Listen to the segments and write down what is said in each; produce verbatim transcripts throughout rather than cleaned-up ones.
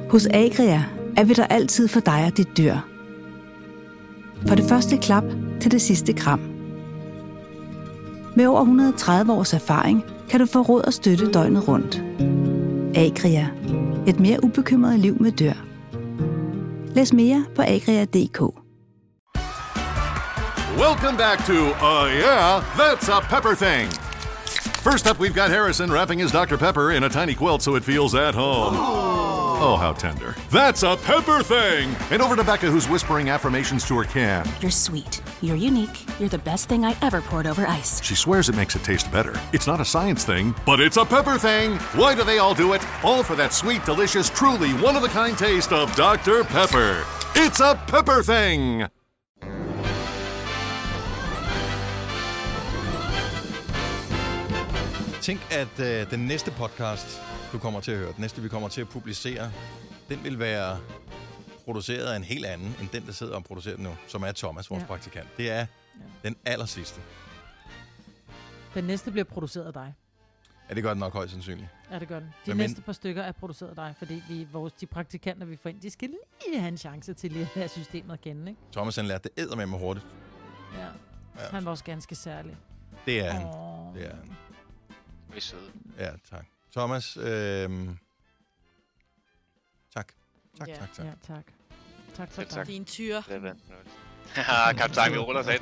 Hos Agria er vi der altid for dig og dit dyr. For det første klap til det sidste kram. Med over et hundrede og tredive års erfaring kan du få råd og støtte døgnet rundt. Agria. Et mere ubekymret liv med dyr. Læs mere på agria punktum d k. Welcome back to Uh Yeah, That's a Pepper Thing. First up, we've got Harrison wrapping his Doctor Pepper in a tiny quilt so it feels at home. Oh, how tender. That's a Pepper Thing! And over to Becca, who's whispering affirmations to her can. You're sweet. You're unique. You're the best thing I ever poured over ice. She swears it makes it taste better. It's not a science thing, but it's a pepper thing. Why do they all do it? All for that sweet, delicious, truly one-of-a-kind taste of Doctor Pepper. It's a Pepper Thing! Tænk, at øh, den næste podcast, du kommer til at høre, den næste, vi kommer til at publicere, den vil være produceret af en helt anden, end den, der sidder og producerer den nu, som er Thomas, vores ja. praktikant. Det er ja. den aller sidste. Den næste bliver produceret af dig. Ja, det gør den nok højst sandsynligt. Ja, det gør den. De Men næste par stykker er produceret af dig, fordi vi, vores, de praktikanter, vi får ind, de skal lige have en chance til lige at have systemet at kende, ikke? Thomas, han lærte det eddermame hurtigt. Ja. ja. Han var også ganske særlig. Det er han. Oh. Det er han. Vi er søde. Ja, tak. Thomas, øh... tak. Tak, ja. tak, tak. Ja, tak. Tak for tak. Din tyr. Det er vant. Haha, kaptajn, vi ruller sig ind.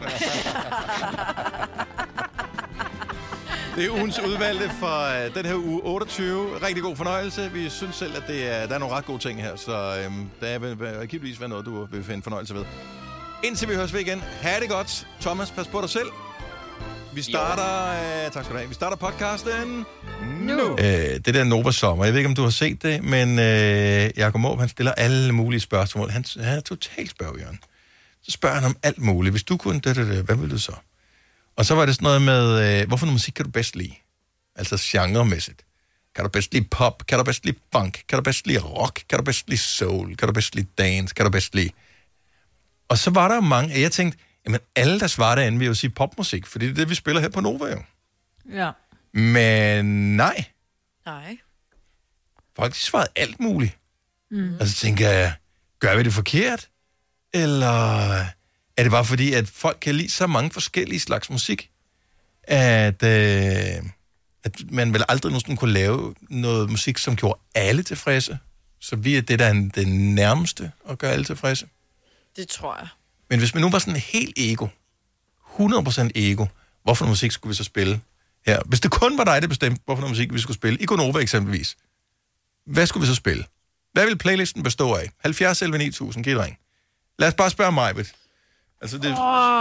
Det er ugens udvalgte for uh, den her uge otteogtyve. Rigtig god fornøjelse. Vi synes selv, at det er, der er nogle ret gode ting her, så øhm, der vil givetvis være noget, du vil finde fornøjelse ved. Indtil vi høres ved igen. Ha' det godt. Thomas, pas på dig selv. Vi starter, øh, tak skal du have. Vi starter podcasten nu. Øh, det der Nova Sommer, jeg ved ikke, om du har set det, men øh, Jakob Måb, han stiller alle mulige spørgsmål. Han, han er totalt spørgjørn. Så spørger han om alt muligt. Hvis du kunne det, det, det, hvad vil du så? Og så var det sådan noget med, øh, hvorfor noget musik kan du bedst lide? Altså genremæssigt. Kan du bedst lide pop? Kan du bedst lide funk? Kan du bedst lide rock? Kan du bedst lide soul? Kan du bedst lide dance? Kan du bedst lide... Og så var der jo mange, jeg tænkte, jamen alle, der svarer derinde, vil jo sige popmusik, fordi det er det, vi spiller her på Nova jo. Ja. Men nej. Nej. Folk, de svarede alt muligt. Mm. Og så tænker jeg, gør vi det forkert? Eller er det bare fordi, at folk kan lide så mange forskellige slags musik, at, øh, at man vel aldrig nogensinde kunne lave noget musik, som gjorde alle tilfredse? Så vi er det, der er det nærmeste at gøre alle tilfredse. Det tror jeg. Men hvis man nu var sådan helt ego, hundrede procent ego, hvorfor noget musik skulle vi så spille her? Hvis det kun var dig, der bestemte, hvorfor noget musik vi skulle spille, i Gonova eksempelvis, hvad skulle vi så spille? Hvad vil playlisten bestå af? halvfjerds elleve ni tusind, giv et ring. Lad os bare spørge mig, Britt. Altså det...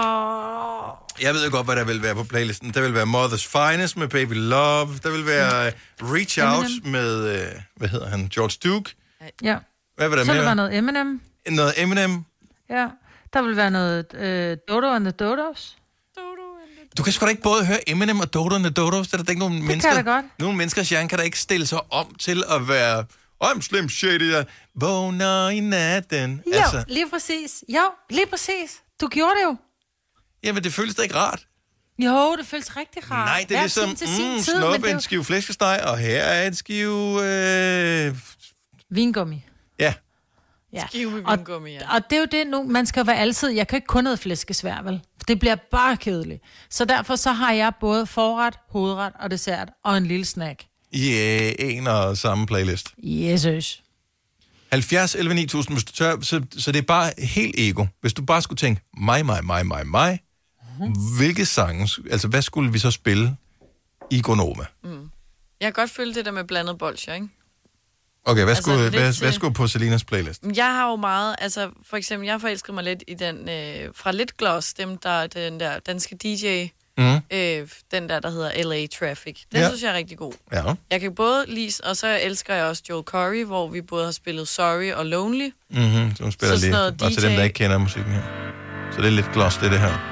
Oh. Jeg ved jo godt, hvad der vil være på playlisten. Der vil være Mother's Finest med Baby Love. Der vil være uh, Reach Out Eminem. med, uh, hvad hedder han, George Duke. Ja. Hvad vil der så mere? vil der noget Eminem. Noget Eminem. Ja. Der vil være noget øh, Dodo and the Dodos. Du kan sgu da ikke både høre Eminem og Dodo and the Dodos. Der er der ikke nogen det mennesker... kan godt. Nogle mennesker, Jean, kan da ikke stille sig om til at være... I'm Slim Shady, der vågner i natten. Jo, altså. lige præcis. Jo, lige præcis. Du gjorde det jo. Jamen, det føles da ikke rart. Jo, det føles rigtig rart. Nej, det er ligesom, mm, snuppe en skive flæskesteg, og her er en skive... Øh... Vingummi. Ja. Ja. Skive med vingummi, ja. Og, og det er jo det nu, man skal være altid... Jeg kan ikke kun noget flæskesvær, vel? Det bliver bare kedeligt. Så derfor så har jeg både forret, hovedret og dessert, og en lille snack. I yeah, en og samme playlist. Jesus. halvfjerds elleve ni tusind, hvis du tør, så, så det er bare helt ego. Hvis du bare skulle tænke, mig, mig, mig, mig, mig, mm-hmm. hvilke sange, altså hvad skulle vi så spille i Gonova? Mm. Jeg kan godt føle det der med blandet bolsjer, ikke? Okay, hvad, altså, skulle, hvad, til... hvad skulle på Selinas playlist? Jeg har jo meget, altså for eksempel, jeg forelsker mig lidt i den, øh, fra Lidt Gloss, dem der, den der danske D J, mm. øh, den der, der hedder L A Traffic. Den ja. synes jeg er rigtig god. Ja. Jeg kan både lide, og så elsker jeg også Joel Corey, hvor vi både har spillet Sorry og Lonely. Mhm, så spiller lige, bare D J... til dem, der ikke kender musikken her. Så det er Lidt Gloss, det er det her.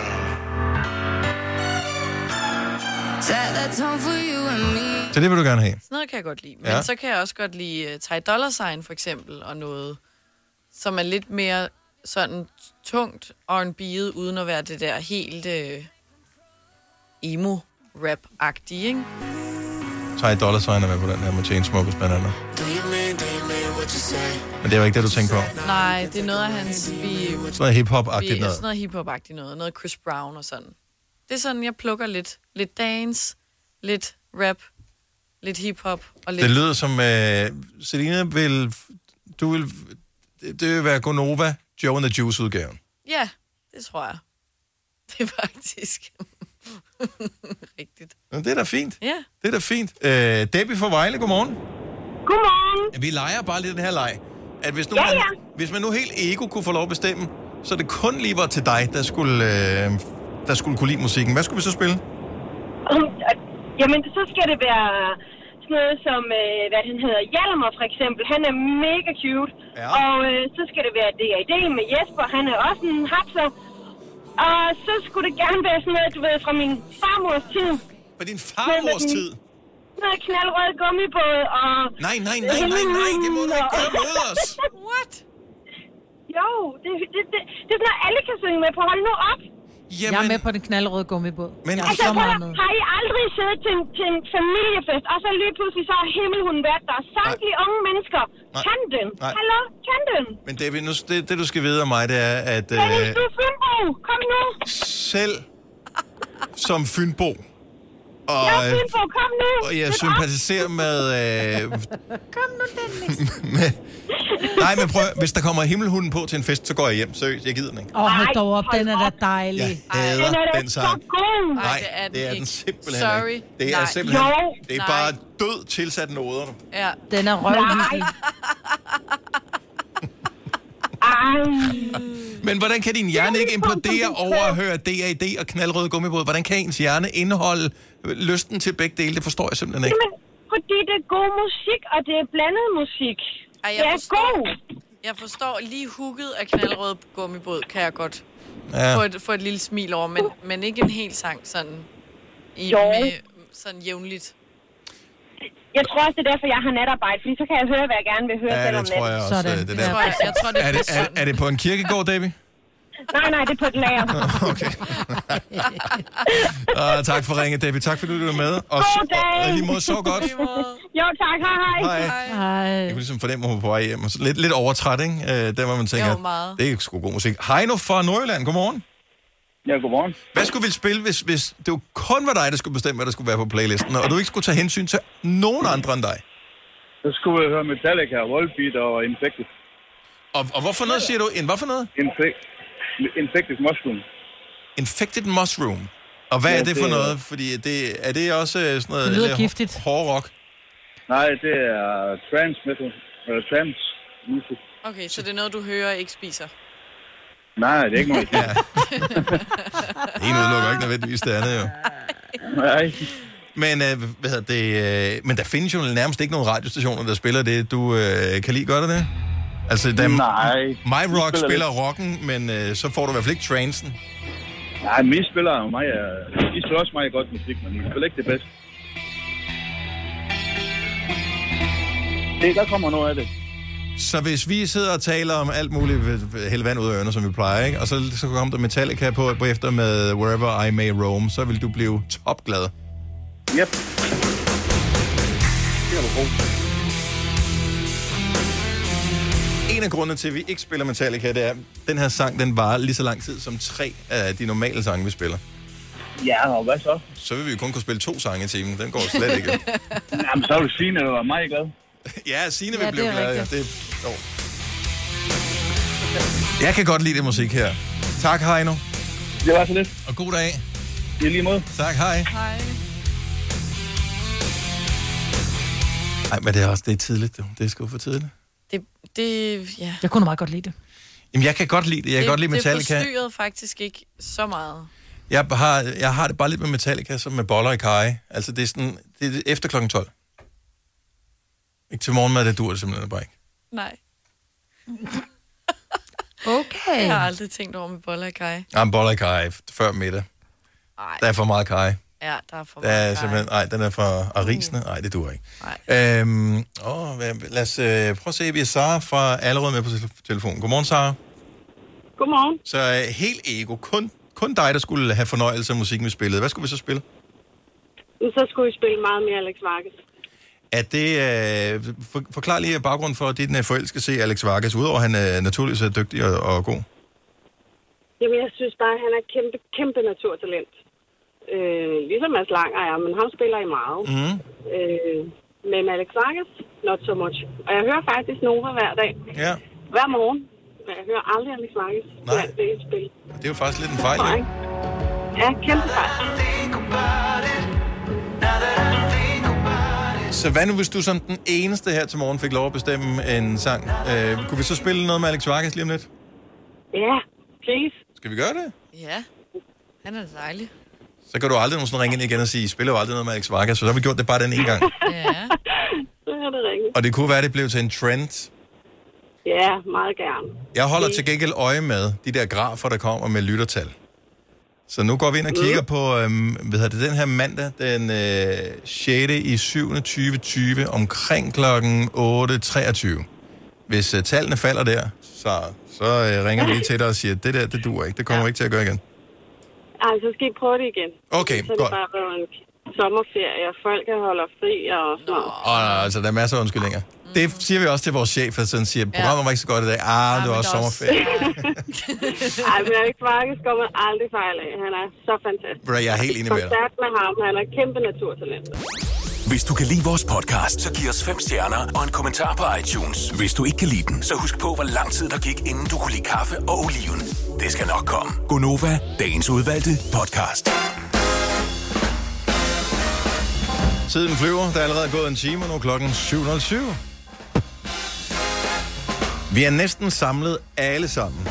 Så det vil du gerne have? Sådan noget kan jeg godt lide. Men ja. så kan jeg også godt lide uh, Ty Dolla Sign for eksempel, og noget, som er lidt mere sådan tungt R and B'et, uden at være det der helt uh, emo-rap-agtige, ikke? Ty Dolla Sign er med på den her med Chainsmokers blandt andet. Do you mean, do you Men det var ikke det, du tænkte på? Nej, det er noget af hans... Vi, sådan noget hip-hop-agtigt vi, noget? Sådan noget hip-hop-agtigt noget. Noget Chris Brown og sådan. Det er sådan, jeg plukker lidt. Lidt dance, lidt rap, lidt hip-hop og lidt... Det lyder som... Uh, Selina vil... Du vil... Det vil være Gonova, Joe and the Juice-udgaven. Ja, det tror jeg. Det er faktisk... rigtigt. Men det er da fint. Ja. Det er da fint. Uh, Debbie fra Vejle, godmorgen. Godmorgen. Vi leger bare lidt den her leg. At hvis nu, ja, man, ja. hvis man nu helt ego kunne få lov at bestemme, så det kun lige var til dig, der skulle, øh, der skulle kunne lide musikken. Hvad skulle vi så spille? Um, jamen, så skal det være sådan noget som, øh, hvad han hedder, Hjalmar for eksempel. Han er mega cute. Ja. Og øh, så skal det være D A D med Jesper. Han er også en hapser. Og så skulle det gerne være sådan noget, du ved, fra min farmors tid. Fra din farmors tid? Noget knaldrød gummibåd og... Nej, nej, nej, nej, nej, det må du ikke gøre mod os. What? Jo, det, det, det, det er sådan noget, alle kan synge med på. Hold nu op. Jamen... Jeg er med på den knaldrøde gummibåd. Men jeg altså, så meget med. Har I aldrig siddet til en, til en familiefest, og så lige pludselig så har himmelhunden været der? Samtlige nej. unge mennesker. Nej. Kan den? Nej. Hallo? Kan den? Men David, nu, det, det du skal vide om mig, det er, at... Dennis, øh, du er Fynbo. Kom nu. Selv som Fynbo. Og, ja, Fynbo, kom nu. Og jeg sympatiserer med... Øh, kom nu, Dennis. med, nej, men prøv, hvis der kommer himmelhunden på til en fest, så går jeg hjem. Seriøst, jeg gider den ikke. Åh, oh, hold dog op, den er da dejlig. Jeg hader den, er den sang. Nej, nej, det er den, det er ikke. den simpelthen Sorry. ikke. Det er nej. simpelthen... Jo. Det er nej. bare død tilsat noderne. Ja. Den er røvhyggelig. Men hvordan kan din hjerne ikke implodere over at høre D A D og knaldrøde gummibåd? Hvordan kan ens hjerne indeholde lysten til begge dele? Det forstår jeg simpelthen ikke. Jamen, fordi det er god musik, og det er blandet musik. Ej, jeg det er forstår, god. Jeg forstår lige hooket af knaldrøde gummibåd, kan jeg godt ja. få, et, få et lille smil over, men, men ikke en hel sang sådan, i, jo. med, sådan jævnligt. Jeg tror også, det er derfor, jeg har natarbejde, fordi så kan jeg høre, hvad jeg gerne vil høre ja, selv om det tror jeg også. Sådan. Det der. Jeg, tror, jeg, jeg tror, det er, er, det, er, er det på en kirkegård, Davy? Nej, nej, det er på et lager. Okay. uh, tak for ringet, Davy. Tak fordi du var med. Og, God dag. og lige måde så godt. Jo, tak. Hej, hej. Hej. Jeg kunne ligesom fornemme, at hun var på vej hjem. Lidt, lidt overtræt, ikke? Uh, der hvor man tænker, jo, meget. det er sgu god musik. Heino fra Nordjylland, godmorgen. Ja, godmorgen. Hvad skulle vi spille, hvis, hvis det var kun var dig, der skulle bestemme, hvad der skulle være på playlisten, og du ikke skulle tage hensyn til nogen andre end dig? Så skulle jeg høre Metallica, Volbeat og Infected. Og, og hvorfor noget siger du? En hvad for noget? Infect, Infected Mushroom. Infected Mushroom. Og hvad ja, er det, det for noget? Fordi det, er det også sådan noget... Det lyder giftigt. Hård rock? Nej, det er trance metal. Eller trance music. Okay, så det er noget, du hører og ikke spiser? Nej, det er ikke noget. Ja. En udelukker ikke nødvendigvis det andet, jo. Nej. Men, øh, hvad hedder det, øh, men der findes jo nærmest ikke nogen radiostationer, der spiller det, du øh, kan lide. Gør det det? Altså, der, Nej. My Rock spiller, spiller rocken, men øh, så får du i hvert fald ikke trancen. Nej, men I spiller jo mig. Uh, I spiller også meget godt musik, men I spiller ikke det bedste. Det, der kommer noget af det. Så hvis vi sidder og taler om alt muligt, hælde vand ud af ørerne, som vi plejer, ikke? Og så, så kommer der Metallica på, på efter med Wherever I May Roam, så vil du blive topglad. Yep. Det er du god. En af grundene til, at vi ikke spiller Metallica, det er, at den her sang, den varer lige så lang tid som tre af de normale sange, vi spiller. Ja, og hvad så? Så vil vi kun kunne spille to sange i timen. Den går slet ikke. Jamen, så er du Signe, du var meget glad. Ja, Signe vil ja, blive glad. Ja. Det, jo. Jeg kan godt lide det musik her. Tak, Heino. Det var så lidt. Og god dag. I lige måde. Tak, hej. Hej. Ej, men det er også det er tidligt. Det er sgu for tidligt. Det, det, ja. Jeg kunne meget godt lide det. Jamen, jeg kan godt lide det. Jeg kan det, godt lide Metallica. Det forstyrrede faktisk ikke så meget. Jeg har, jeg har det bare lidt med Metallica, som med boller i kaj. Altså, det er sådan, det er efter klokken tolv. Ikke til morgenmad, det dur det simpelthen bare ikke. Nej. Okay. Jeg har aldrig tænkt over med boller i kaj. Ja, en boller i kaj før middag. Ej. Der er for meget kaj. Ja, der er for Der er meget simpelthen, nej, den er for arisende. Nej, det dur ikke. Nej. Øhm, åh, hvad, lad os øh, prøve at se, vi er Sara fra Allerød med på telefonen. Godmorgen, Sara. Godmorgen. Så øh, helt ego. Kun, kun dig, der skulle have fornøjelse af musikken, vi spillede. Hvad skulle vi så spille? Så skulle vi spille meget mere Alex Vargas. Er det... Øh, for, forklar lige baggrund for din uh, forelskelse i Alex Vargas, udover at han er uh, naturligvis er dygtig og, og god. Jamen, jeg synes bare, at han er kæmpe, kæmpe naturtalent. Øh, ligesom Mads Langer er, men ham spiller i meget. Mm. Øh, men Alex Vargas, not so much. Og jeg hører faktisk Nova hver dag. Ja. Hver morgen. Men jeg hører aldrig Alex Vargas. Nej. Det er et spil. Det er jo faktisk lidt en fejl, jo. Ja, kæmpe fejl. Så hvad nu, hvis du som den eneste her til morgen fik lov at bestemme en sang? Øh, kunne vi så spille noget med Alex Vargas lige om lidt? Ja, please. Skal vi gøre det? Ja, han er dejlig. Så kan du aldrig nogensinde ringe ind igen og sige, I spiller jo aldrig noget med Alex Vargas, så så har vi gjort det bare den ene gang. Ja. Så er det rigtigt. Og det kunne være, det blev til en trend. Ja, meget gerne. Jeg holder til gengæld øje med de der grafer, der kommer med lyttertal. Så nu går vi ind og kigger på, øhm, hvad hedder det, den her mandag, den øh, sjette i syvende tyve tyve, omkring klokken otte treogtyve. Hvis øh, tallene falder der, så, så øh, ringer vi lige til dig og siger, det der, det duer ikke, det kommer vi ikke til at gøre igen. Ej, så skal I prøve det igen. Okay, så er det godt. bare en sommerferie, og folk holder fri og sådan noget. Og altså, der er masser af undskyldninger. Det siger vi også til vores chef, at sådan siger, programmet var ikke så godt i dag. Ah, det var også sommerferie. Ej, men Alex Vargas går man aldrig fejl af. Han er så fantastisk. Bro, jeg er helt enig med dig. Koncert med ham, han er kæmpe naturtalent. Hvis du kan lide vores podcast, så giv os fem stjerner og en kommentar på iTunes. Hvis du ikke kan lide den, så husk på, hvor lang tid der gik, inden du kunne lide kaffe og oliven. Det skal nok komme. Gonova, dagens udvalgte podcast. Tiden flyver. Der er allerede gået en time, og nu er klokken syv nul syv. Vi er næsten samlet alle sammen.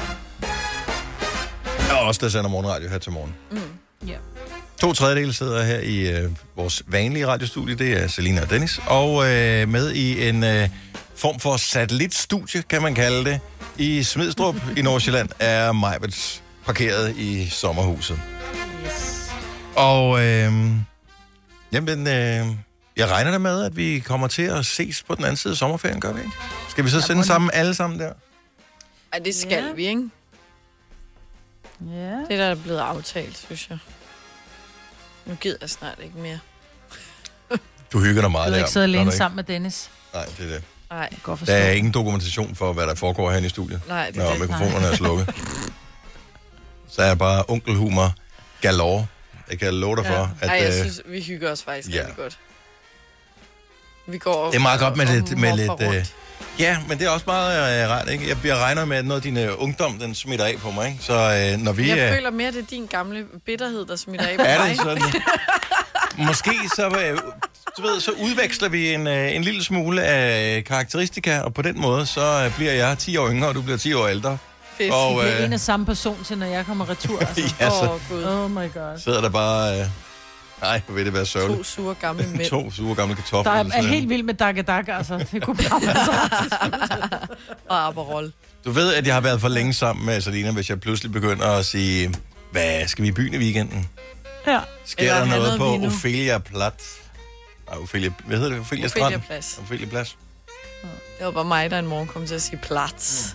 Og også der sender morgenradio her til morgen. Mm. Yeah. To tredjedele sidder her i øh, vores vanlige radiostudie. Det er Selina og Dennis. Og øh, med i en øh, form for satellitstudie, kan man kalde det. I Smidstrup i Nordsjælland er Majbert parkeret i sommerhuset. Yes. Og øh, jamen, øh, jeg regner da med, at vi kommer til at ses på den anden side af sommerferien, gør vi ikke? Skal vi så sende sammen alle sammen der? Ej, det skal Ja. vi, ikke? Ja. Det er der er blevet aftalt, synes jeg. Nu gider jeg snart ikke mere. Du hygger dig meget Jeg vil der. ikke sidde gør du alene ikke? sammen med Dennis. Nej, det er det. Nej. Godt Der forstå. er ingen dokumentation for, hvad der foregår herinde i studiet. Nej, det er Nå, det. mikrofonerne er slukket. Så er bare onkelhumor galore. Jeg kan love dig Ja. for, at... Ej, jeg øh, synes, vi hygger os faktisk ja. rigtig godt. Vi går det er meget godt med og lidt... Med lidt morfer øh, rundt. ja, men det er også meget øh, rart, ikke? Jeg, jeg regner med, at noget af din øh, ungdom, den smitter af på mig, ikke? Så øh, når vi... Jeg øh, føler mere, det er din gamle bitterhed, der smitter af på er mig. det sådan? Måske så, øh, du ved, så udveksler vi en, øh, en lille smule af karakteristika, og på den måde, så øh, bliver jeg ti år yngre, og du bliver ti år ældre. Fedt. Og, Og, det er øh, en af samme person til, når jeg kommer retur. Altså. ja, så Åh, Gud. Oh my god. sidder der bare... Øh, nej, hvor vil det være To sørgeligt. sure gamle mænd. To sure gamle kartofler. Der er, eller er sådan helt vild med Dakka Dakka, altså. Det kunne bare være så. Og Aperol. Du ved, at jeg har været for længe sammen med Selina, hvis jeg pludselig begynder at sige, hvad skal vi i byen i weekenden? Ja. Sker Eller der have noget noget på vino. Ophelia Plads? Nej, Ophelia, hvad hedder det? Ophelia, Ophelia Strand? Plads. Ophelia Plads. Det var bare mig, der en morgen kom til at sige plats.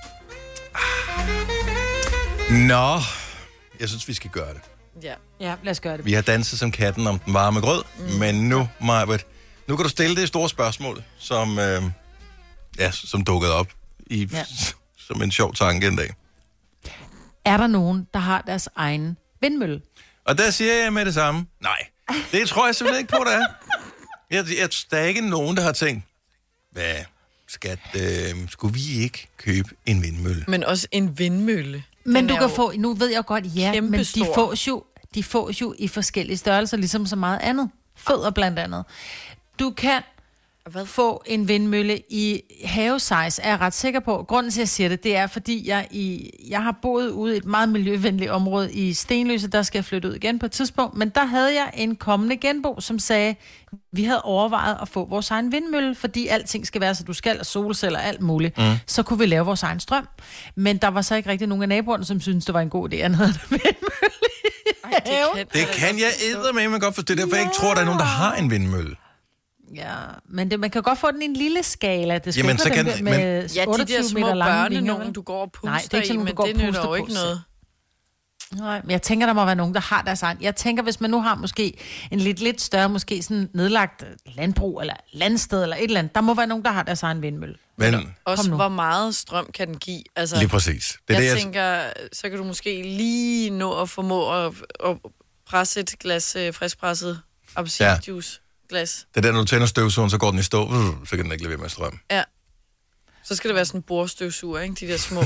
Nå, jeg synes, vi skal gøre det. Ja. Ja, lad os gøre det. Vi har danset som katten om den varme grød, mm. men nu, Majbert, nu kan du stille det store spørgsmål, som, øh, ja, som dukkede op i, Ja. som en sjov tanke en dag. Er der nogen, der har deres egen vindmølle? Og der siger jeg med det samme, nej, det tror jeg simpelthen ikke på, der er. Jeg, jeg, der er ikke nogen, der har tænkt, hvad, skat, øh, skulle vi ikke købe en vindmølle? Men også en vindmølle. Men Den du er kan jo få, nu ved jeg godt, ja, men de kæmpestor. fås, jo, de fås jo i forskellige størrelser, ligesom så meget andet. Fødder blandt andet. Du kan Hvad? få en vindmølle i havesize, er jeg ret sikker på. Grunden til, at jeg siger det, det er, fordi jeg, i, jeg har boet ude i et meget miljøvenligt område i Stenløse, der skal jeg flytte ud igen på et tidspunkt, men der havde jeg en kommende genbo, som sagde, vi havde overvejet at få vores egen vindmølle, fordi alting skal være, så du skal have solceller og alt muligt. Mm. Så kunne vi lave vores egen strøm. Men der var så ikke rigtig nogen af naboerne, som syntes, det var en god idé, at have en vindmølle. Ej, det kan, Det kan jeg eddermame godt forstå. Det er derfor, jeg ikke tror, der er nogen, der har en vindmølle. Ja, men det, man kan godt få den i en lille skala. Det skal Jamen, ikke så være kan- den der men- med Ja, de otteogtyve der små meter lange børne, vinger, nogen vel? du går og puster Nej, det er ikke sådan, i, nogen, men du går det og nytter puster jo på ikke selv. noget. Nej, men jeg tænker, der må være nogen, der har deres egen. Jeg tænker, hvis man nu har måske en lidt, lidt større, måske sådan nedlagt landbrug, eller landsted, eller et eller andet, der må være nogen, der har deres egen vindmølle. Men også, hvor meget strøm kan den give? Altså, lige præcis. Det er jeg, det, jeg tænker, så kan du måske lige nå at formå at, at presse et glas øh, friskpresset appelsinjuice glas. Det er der, når du tænder støvsugeren, så går den i stå, så kan den ikke levere med strøm. Ja. Så skal det være sådan en borestøvsuger, ikke? De der små.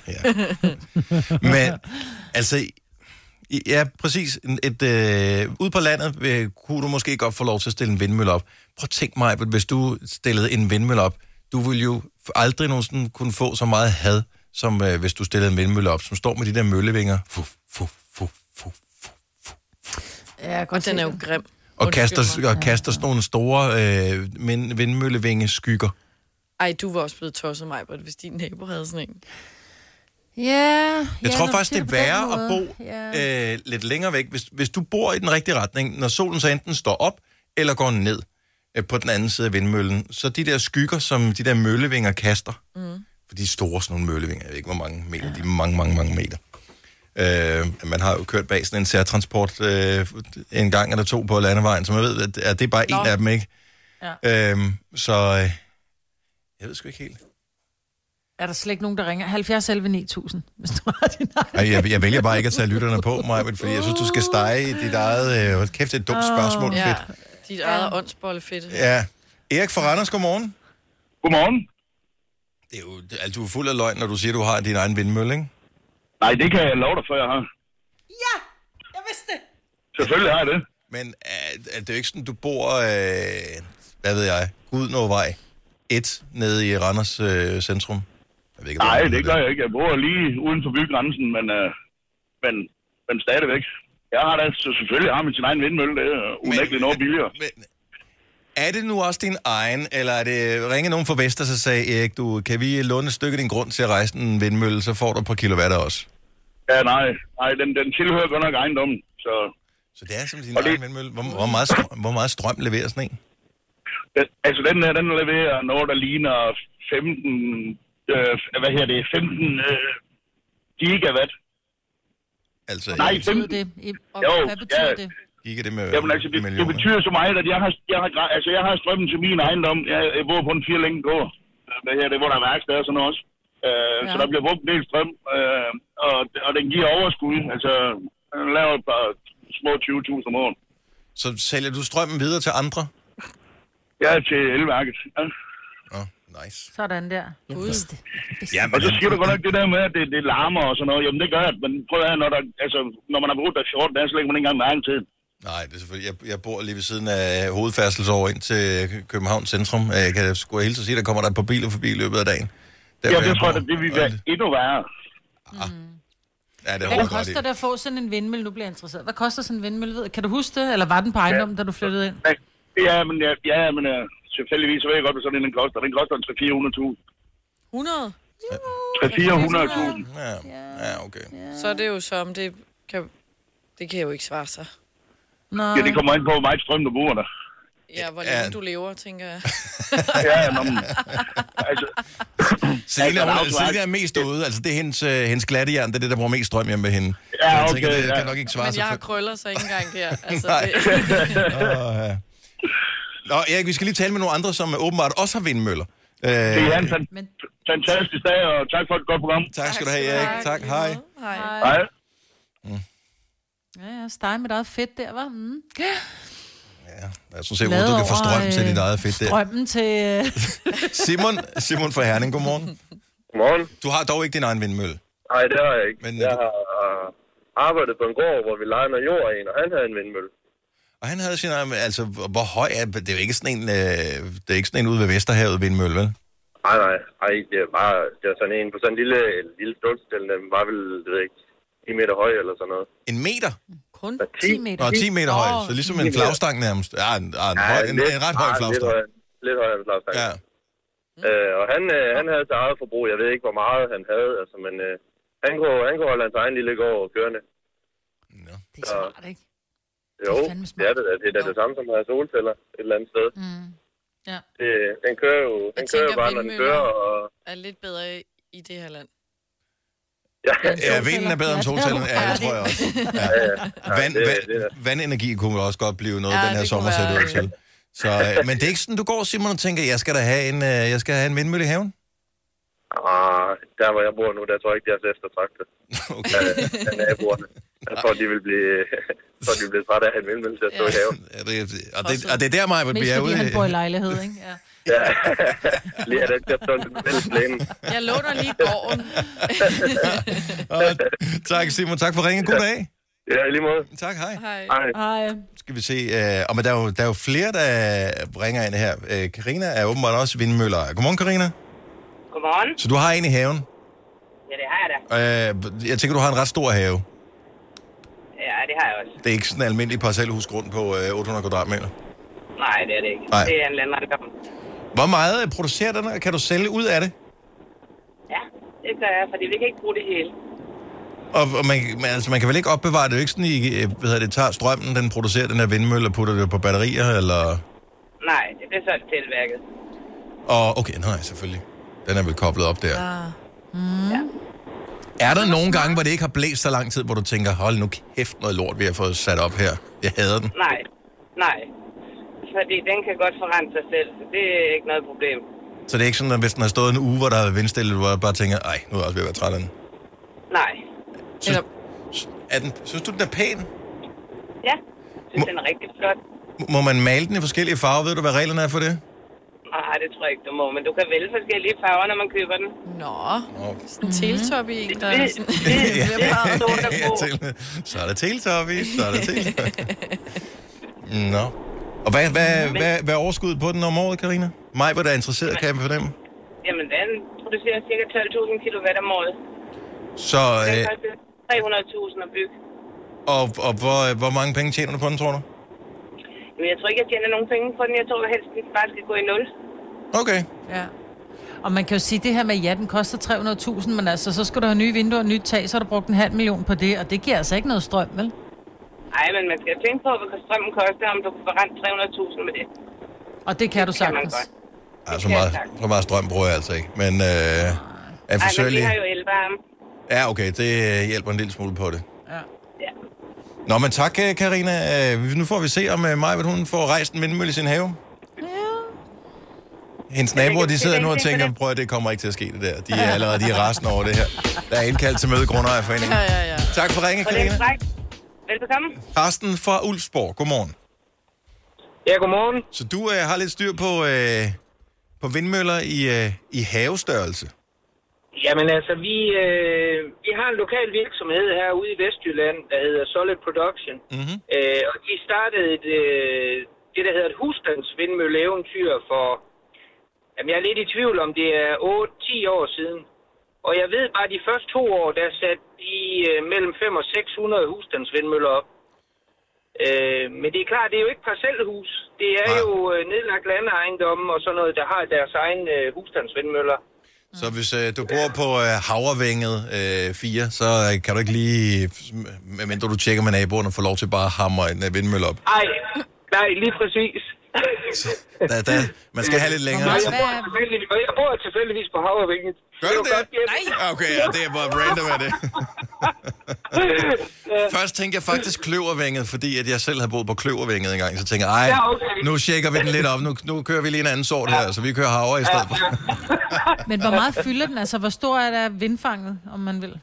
Men, altså, ja, præcis. Et, øh, ude på landet vil, kunne du måske godt få lov til at stille en vindmølle op. Prøv at tænk mig, hvis du stillede en vindmølle op, du ville jo aldrig nogensinde kunne få så meget had, som øh, hvis du stillede en vindmølle op, som står med de der møllevinger. Fuh, fuh, fuh, fuh, fuh, fuh. Ja, og den er jo grim. Og kaster, og kaster sådan nogle store øh, vindmøllevinge-skygger. Ej, du var også blevet tosset mig, hvis din nabo havde sådan en. Ja, yeah, Jeg yeah, tror faktisk, det er værre at bo yeah. øh, lidt længere væk. Hvis, hvis du bor i den rigtige retning, når solen så enten står op eller går ned øh, på den anden side af vindmøllen, så de der skygger, som de der møllevinger kaster, mm. for de er store sådan nogle møllevinger, jeg ved ikke, hvor mange meter, ja. De er mange, mange, mange meter. Øh, man har jo kørt bag sådan en særtransport øh, en gang eller to på landevejen, så man ved, at, at det er bare Nå. en af dem, ikke? Ja. Øh, så øh, jeg ved sgu ikke helt. Er der slet ikke nogen, der ringer? halvfjerds elleve ni tusind, hvis du har din egen. Jeg, jeg vælger bare ikke at tage lytterne på, Maja, fordi jeg synes, du skal stege i dit eget... Øh, kæft, det er et dumt spørgsmål, ja, fedt. Dit eget åndsbollefedt. Ja. Erik fra Randers, godmorgen. Godmorgen. Det er jo, altså, du er fuld af løgn, når du siger, du har din egen vindmølle, ikke? Nej, det kan jeg love dig for, jeg har. Ja, jeg vidste det. Selvfølgelig har jeg det. Men er, er det jo ikke sådan, du bor, øh, hvad ved jeg, Gudnåvej et nede i Randers øh, centrum? Jeg ved ikke, Nej, det gør jeg ikke. Jeg bor lige uden for bygrænsen, men, øh, men, men stadigvæk. Jeg har da så selvfølgelig har min sin egen vindmølle, det er unægteligt noget billigere. Men, er det nu også din egen, eller er det ringe nogen fra Vester, så sagde Erik, du, kan vi låne et stykke af din grund til at rejse en vindmølle, så får du et par kilowatter også? Ja, nej. Nej, den, den tilhører godt nok ejendommen, så... Så det er simpelthen din egen vindmølle. Hvor, hvor, meget strøm, hvor meget strøm leverer sådan en? Den, altså, den her, den leverer noget, der ligner femten... Øh, hvad her det? femten øh, gigawatt. Altså... Nej, femten... Det? I, og jo, hvad betyder ja, det? Giga det med Jamen, altså, det, det betyder så meget, at jeg har, jeg har, altså, jeg har strømmen til min ejendom. Jeg, jeg bor på en fire længe gård. Hvad her det, hvor der er værksted og sådan noget også. Øh, ja. Så der bliver brugt en del strøm, øh, og, og den giver overskud. Altså, den laver et par små tyve tusind om året. Så sælger du strømmen videre til andre? Ja, til elværket. Ja. Oh, nice. Sådan der. Jeg vidste det. Ja, men så siger du godt nok det der med, at det, det larmer og sådan noget. Jamen, det gør jeg. Men prøv at høre, når, der, altså, når man har brugt der fjorten dage, så lægger man ikke engang mærke til. Nej, det er selvfølgelig. Jeg, jeg bor lige ved siden af hovedfærdselsår ind til København Centrum. Jeg kan sgu hilse at sige, at der kommer der et par biler forbi i løbet af dagen. Der, ja, det tror jeg, det vil være endnu værre. Ah. Ja, det Hvad koster det at få sådan en vindmølle? Nu bliver jeg interesseret. Hvad koster sådan en vindmølle? Kan du huske det? Eller var den på ejendommen, ja. Da du flyttede ind? Ja, men, ja, ja, men uh, selvfølgelig så ved jeg godt, hvad sådan en den koster. Den koster tre til fire hundrede tusind. hundrede? tre til fire hundrede tusind. Ja, ja, okay. Så er det jo som, det kan, det kan jo ikke svare sig. Nej. Ja, det kommer ind på, hvor meget strøm du bruger der. Ja, hvor længe ja. Du lever, tænker jeg. ja, nå, men, altså... Selina, altså, Selina er mest ude. Altså, det er hendes, uh, hendes glattejern, det er det, der bruger mest strøm hjemme med hende. Ja, jeg okay, tænker, det ja. kan nok ikke svare men sig jeg har for... krøller, så ikke engang der. Altså, Nej. det... oh, ja. Nå, Erik, vi skal lige tale med nogle andre, som åbenbart også har vindmøller. Uh, det er en fan- men... fantastisk dag, og tak for et godt program. Tak skal du have, Erik. Tak, hej. Hej. Hej. Mm. Ja, ja, steg med eget fedt der, var. Mm. Ja, jeg synes selv, du kan få strøm øh, til dit eget fedt der. Strømmen til... Simon, Simon fra Herning, godmorgen. Godmorgen. Du har dog ikke din egen vindmølle? Nej, det har jeg ikke. Men, jeg du... har uh, arbejdet på en gård, hvor vi leger noget jord af en, og han havde en vindmølle. Og han havde sin egen, altså, hvor høj er det? Det er jo ikke sådan en, øh, det er ikke sådan en ude ved Vesterhavet vindmølle, vel? Nej, nej, nej, det er bare, det er sådan en på sådan en lille, lille stålstil, den var vel, det ved jeg ikke, ti meter høj eller sådan noget. En meter? Kun ti meter? Nå, ti meter høj, så ligesom en flagstang nærmest. Ja, en, en, ja, høj, en, lidt, en ret høj flagstang. Lidt højere, lidt højere end flagstang. Ja. Øh, og han, øh, han havde til eget forbrug, jeg ved ikke, hvor meget han havde, altså, men øh, han, kunne, han kunne holde hans egen lille gård kørende. Nå. Det er smart, ikke? Jo, det er, det, er det, det er da det samme som at have solceller et eller andet sted. Mm. Ja. Det, den kører jo, den kører jo bare, når den kører. Og... er lidt bedre i det her land. Ja, vinden er bedre end solcellen. Ja, det tror jeg også. Ja. Vand, vand, vandenergi kunne også godt blive noget, ja, den her sommer sætter ud til. Så, men det er ikke sådan, du går, Simon, og tænker, jeg skal da have en, jeg skal have en vindmølle i haven? Ah, der hvor jeg bor nu, der tror jeg ikke, de er så eftertragtet. Okay. Ja, naboerne. Jeg tror, de vil blive, jeg tror, de vil blive trætte af at have en vindmølle til at stå ja. i haven. Ja, det, og, det, og det er der, mig, hvor vi er ude. Mest fordi han bor i lejlighed, ikke? Ja. Ja, lige er det, jeg står til fællesplænen. Jeg låner lige gården. Tak, Simon. Tak for ringen. God dag. Ja, i lige måde. Tak, hej. Hej. Hej. Skal vi se, øh, og men der er, jo, der er jo flere, der ringer ind her. Øh, Carina er åbenbart også vindmøller. Godmorgen, Carina. Godmorgen. Så du har en i haven? Ja, det har jeg da. Øh, jeg tænker, du har en ret stor have. Ja, det har jeg også. Det er ikke sådan en almindelig parcelhusgrund på øh, otte hundrede kvadratmeter? Nej, det er det ikke. Nej. Det er en landmandskab. Hvor meget producerer den, og kan du sælge ud af det? Ja, det gør jeg, fordi vi kan ikke bruge det hele. Og, og man, man, altså, man kan vel ikke opbevare det, jo ikke sådan, I hvad hedder det, tager strømmen, den producerer den her vindmølle, og putter det på batterier, eller? Nej, det bliver så tilværket. Og okay, nej, selvfølgelig. Den er vel koblet op der. Ah. Mm. Ja. Er der nogle gange, hvor det ikke har blæst så lang tid, hvor du tænker, hold nu kæft noget lort, vi har fået sat op her. Jeg hader den. Nej, nej. Fordi den kan godt forrente sig selv, så det er ikke noget problem. Så det er ikke sådan, at hvis den har stået en uge, hvor der er vindstille, du bare tænker, ej, nu er jeg også ved at være træt af den. Nej. Synes, er den, synes du, den er pæn? Ja, jeg synes, må, den er rigtig flot. Må man male den i forskellige farver? Ved du, hvad reglerne er for det? Nej, det tror jeg ikke, du må. Men du kan vælge forskellige farver, når man køber den. Nå, sådan en teletubby, der er sådan... Så er der teletubby, så er der teletubby. Nå. Og hvad, hvad, hvad, hvad er overskuddet på den om året, Carina? Mig, hvor der er interesseret, kan jeg fornemme? Jamen, den producerer cirka tolv tusind kilowatt om året. Så... Den Øh, koster tre hundrede tusind at bygge. og og hvor, hvor mange penge tjener du på den, tror du? Men jeg tror ikke, jeg tjener nogen penge på den. Jeg tror helst, den bare skal gå i nul. Okay. Ja. Og man kan jo sige, det her med, ja, den koster tre hundrede tusind, men altså, så skal du have nye vinduer og nyt tag, så har du brugt en halv million på det, og det giver altså ikke noget strøm, vel? Nej, men man skal tænke på, hvad strømmen koster, om du kan forrente tre hundrede tusind med det. Og det kan du sagtens. Ja, så meget, så meget strøm bruger jeg altså ikke, men øh, er Nej, forsøgelig... men vi har jo elvarme. Ja, okay, det hjælper en lille smule på det. Ja. Ja. Nå, men tak, Carina. Nu får vi se, om Maja, hun får rejst en vindmølle i sin have. Ja. Hendes naboer, de sidder nu og tænker, prøv at det kommer ikke til at ske det der. De er allerede de er rasende over det her. Der er indkaldt til møde i Grundejerforeningen. Ja, ja, ja. Tak for ringen, Carina. Velbekomme. Karsten fra Ulfsborg, godmorgen. Ja, godmorgen. Så du øh, har lidt styr på, øh, på vindmøller i, øh, i havestørrelse? Jamen altså, vi, øh, vi har en lokal virksomhed herude i Vestjylland, der hedder Solid Production. Mm-hmm. Øh, og de startede et, øh, det, der hedder et husstandsvindmølleeventyr for... Jamen, jeg er lidt i tvivl om, det er otte til ti år siden. Og jeg ved bare, at de første to år, der satte de øh, mellem fem hundrede og seks hundrede husstandsvindmøller op. Øh, men det er klart, det er jo ikke parcelhus. Det er Nej. jo øh, nedlagt landeejendomme og sådan noget, der har deres egen øh, husstandsvindmøller. Så hvis øh, du bor på øh, Havrevænget øh, fire, så øh, kan du ikke lige, medmindre du tjekker med naboerne, få lov til bare at hamre en øh, vindmølle op? Nej, nej, lige præcis. Da, da, man skal have lidt længere. Jeg bor, tilfældigvis, jeg bor tilfældigvis på Havrevænget. Gør du det? det? Nej. Okay, ja, det er bare random af det. Først tænkte jeg faktisk Kløvervænget, fordi at jeg selv havde boet på Kløvervænget engang. Så tænkte jeg, ej, ja, okay. Nu tjekker vi den lidt op. Nu, nu kører vi lige en anden sort her, så vi kører havre i stedet for. Men hvor meget fylder den? Altså, hvor stor er der vindfanget, om man vil?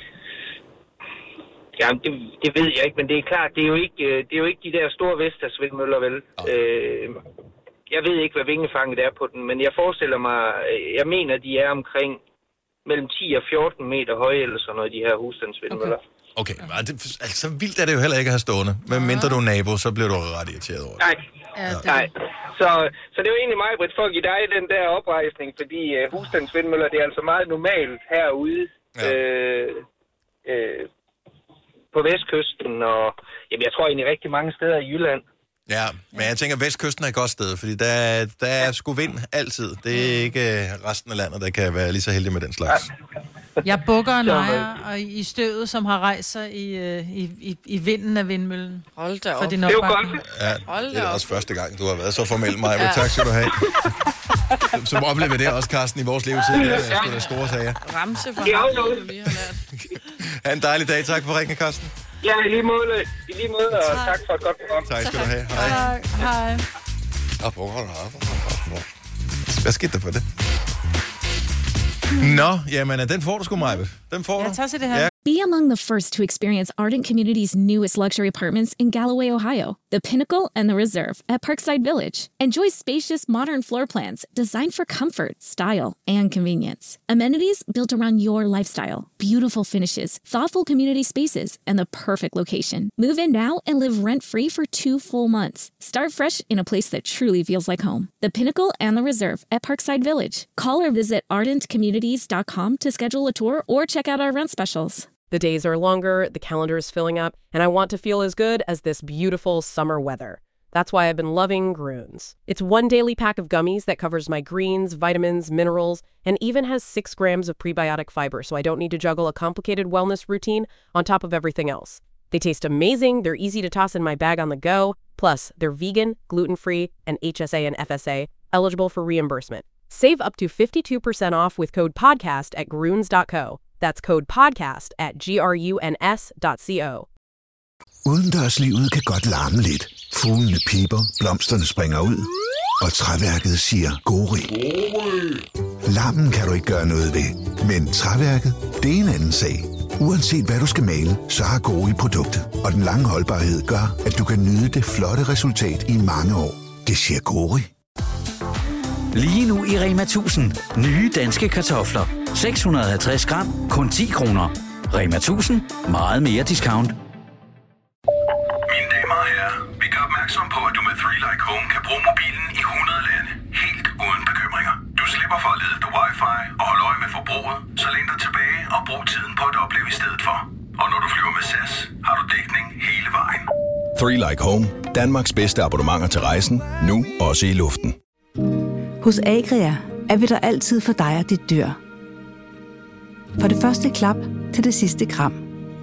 Jamen, det, det ved jeg ikke, men det er klart, det er jo ikke, det er jo ikke de der store Vestas-vindmøller, vel? Okay. Øh, jeg ved ikke, hvad vingefanget er på den, men jeg forestiller mig, jeg mener, de er omkring mellem ti og fjorten meter høje, eller sådan noget, de her husstandsvindmøller. Okay, okay. Det, altså vildt er det jo heller ikke at have stående. Men mindre du er nabo, så bliver du ret irriteret over det. Nej, ja, det... nej. Så, så det er jo egentlig mig, Britt, for at give dig den der oprejsning, fordi uh, husstandsvindmøller, det er altså meget normalt herude. Ja. Øh, øh, på vestkysten, og jamen, jeg tror egentlig rigtig mange steder i Jylland. Ja, men jeg tænker, at vestkysten er et godt sted, fordi der, der er sgu vind altid. Det er ikke resten af landet, der kan være lige så heldig med den slags. Jeg bukker en ejer i støvet, som har rejst sig i, i, i, i vinden af vindmøllen. Hold da op. Det er jo godt. Ja, det er også første gang, du har været så formel, Maja. Tak skal du have. Som oplever det også, Carsten, i vores levetid. Det er sgu da store sager. Ramse for ham, vi har lært. Ha' en dejlig dag. Tak for ringen, Carsten. Ja, i lige måde, i lige måde og tak for et godt program. Tak skal du have. Hej. Hej. Hvad skete der for det? Nå, jamen, den får du sgu, Maja. Den får du. Ja, tak til det her. Ja. Be among the first to experience Ardent Community's newest luxury apartments in Galloway, Ohio, the Pinnacle and the Reserve at Parkside Village. Enjoy spacious, modern floor plans designed for comfort, style, and convenience. Amenities built around your lifestyle, beautiful finishes, thoughtful community spaces, and the perfect location. Move in now and live rent-free for two full months. Start fresh in a place that truly feels like home. The Pinnacle and the Reserve at Parkside Village. Call or visit ardent communities dot com to schedule a tour or check out our rent specials. The days are longer, the calendar is filling up, and I want to feel as good as this beautiful summer weather. That's why I've been loving Grüns. It's one daily pack of gummies that covers my greens, vitamins, minerals, and even has six grams of prebiotic fiber, so I don't need to juggle a complicated wellness routine on top of everything else. They taste amazing, they're easy to toss in my bag on the go, plus they're vegan, gluten-free, and H S A and F S A, eligible for reimbursement. Save up to fifty-two percent off with code PODCAST at grüns dot co. That's code podcast at gruns dot co. Udendørslivet kan godt larme lidt. Fuglene piper, blomsterne springer ud, og træværket siger gori. Larmen kan du ikke gøre noget ved, men træværket, det er en anden sag. Uanset hvad du skal male, så har Gori produktet, og den lange holdbarhed gør, at du kan nyde det flotte resultat i mange år. Det siger Gori. Lige nu i Rema tusind. Nye danske kartofler. seks hundrede og halvtreds gram, kun ti kroner. Rema tusind. Meget mere discount. Mine damer og herrer, vi gør opmærksom på, at du med three like Home kan bruge mobilen i hundrede lande. Helt uden bekymringer. Du slipper for at lede efter wifi og holde øje med forbruget, så læn dig tilbage og brug tiden på at opleve i stedet for. Og når du flyver med S A S, har du dækning hele vejen. three like Home. Danmarks bedste abonnementer til rejsen. Nu også i luften. Hos Agria er vi der altid for dig og dit dyr. Fra det første klap til det sidste kram.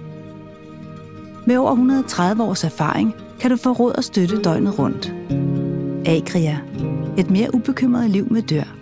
Med over et hundrede og tredive års erfaring kan du få råd og støtte døgnet rundt. Agria. Et mere ubekymret liv med dyr.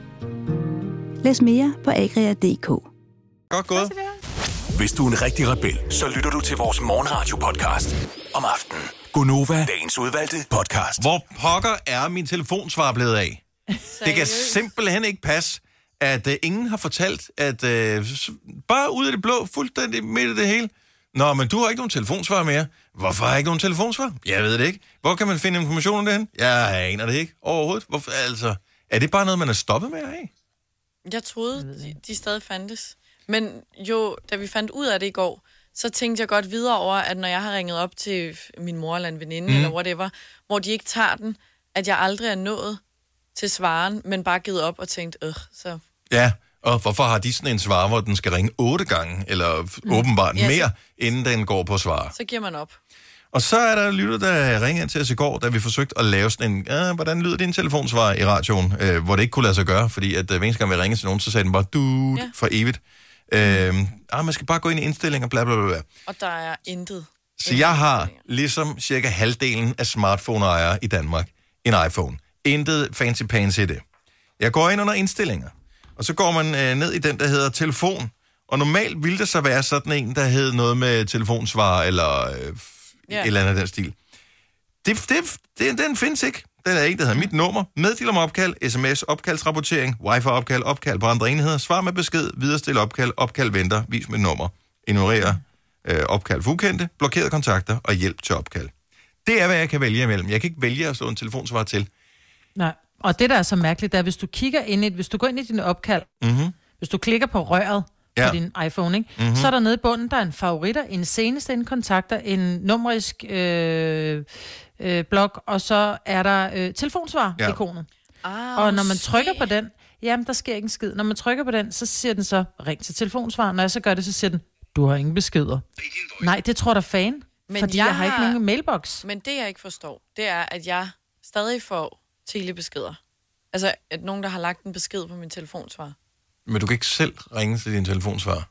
Læs mere på agria punktum d k. Godt gået. Hvis du er en rigtig rebel, så lytter du til vores morgenradio-podcast om aftenen. Gonova, dagens udvalgte podcast. Hvor pokker er min telefonsvar blevet af? Det kan simpelthen ikke passe, at uh, ingen har fortalt, at uh, bare ud af det blå, fuldstændig midt i det hele. Nå, men du har ikke nogen telefonsvar mere. Hvorfor har jeg ikke nogen telefonsvar? Jeg ved det ikke. Hvor kan man finde information om det hen? Jeg aner det ikke overhovedet. Hvorfor, altså, er det bare noget, man er stoppet med at have? Jeg troede, de, de stadig fandtes. Men jo, da vi fandt ud af det i går, så tænkte jeg godt videre over, at når jeg har ringet op til min mor eller en veninde, mm. eller whatever, hvor de ikke tager den, at jeg aldrig er nået til svaren, men bare givet op og tænkt, øh, så... Ja, og hvorfor har de sådan en svar, hvor den skal ringe otte gange, eller mm. åbenbart ja, mere, så... inden den går på svar? Så giver man op. Og så er der lytter, der ringede ind til os i går, da vi forsøgte at lave sådan en, ah, hvordan lyder din telefonsvar i radioen, øh, hvor det ikke kunne lade sig gøre, fordi at øh, hver eneste gang vi ringede til nogen, så sagde den bare, du ja. for evigt. Øh, ah, man skal bare gå ind i indstillinger, bla bla bla. Og der er intet. Så jeg har, ligesom cirka halvdelen af smartphone-ejere i Danmark, en iPhone. Intet fancy pants i det. Jeg går ind under indstillinger, og så går man øh, ned i den, der hedder telefon. Og normalt ville det så være sådan en, der hed noget med telefonsvar, eller øh, yeah. et eller andet af den stil. Det, det, det, den findes ikke. Den er ikke, der hedder mit nummer. Meddel om opkald, sms, opkaldsrapportering, wifi-opkald, opkald på andre enheder, svar med besked, viderestil opkald, opkald venter, vis mit nummer, ignorer øh, opkald for ukendte, blokerede kontakter og hjælp til opkald. Det er, hvad jeg kan vælge imellem. Jeg kan ikke vælge at slå en telefonsvar til. Nej, og det, der er så mærkeligt, er, hvis du kigger ind i, hvis du går ind i din opkald, mm-hmm. hvis du klikker på røret ja. på din iPhone, ikke? Mm-hmm. Så er der nede i bunden, der er en favoritter, en seneste en kontakter, en numerisk øh, øh, blok, og så er der øh, telefonsvar-ikonet. Ja. Ah, og når man trykker på den, jamen, der sker ikke en skid. Når man trykker på den, så siger den så, ring til telefonsvar. Når jeg så gør det, så siger den, du har ingen beskeder. Nej, det tror der fan, men fordi jeg, jeg har ikke nogen mailbox. Men det, jeg ikke forstår, det er, at jeg stadig får telebeskeder. Altså, at nogen, der har lagt en besked på min telefonsvar. Men du kan ikke selv ringe til din telefonsvar?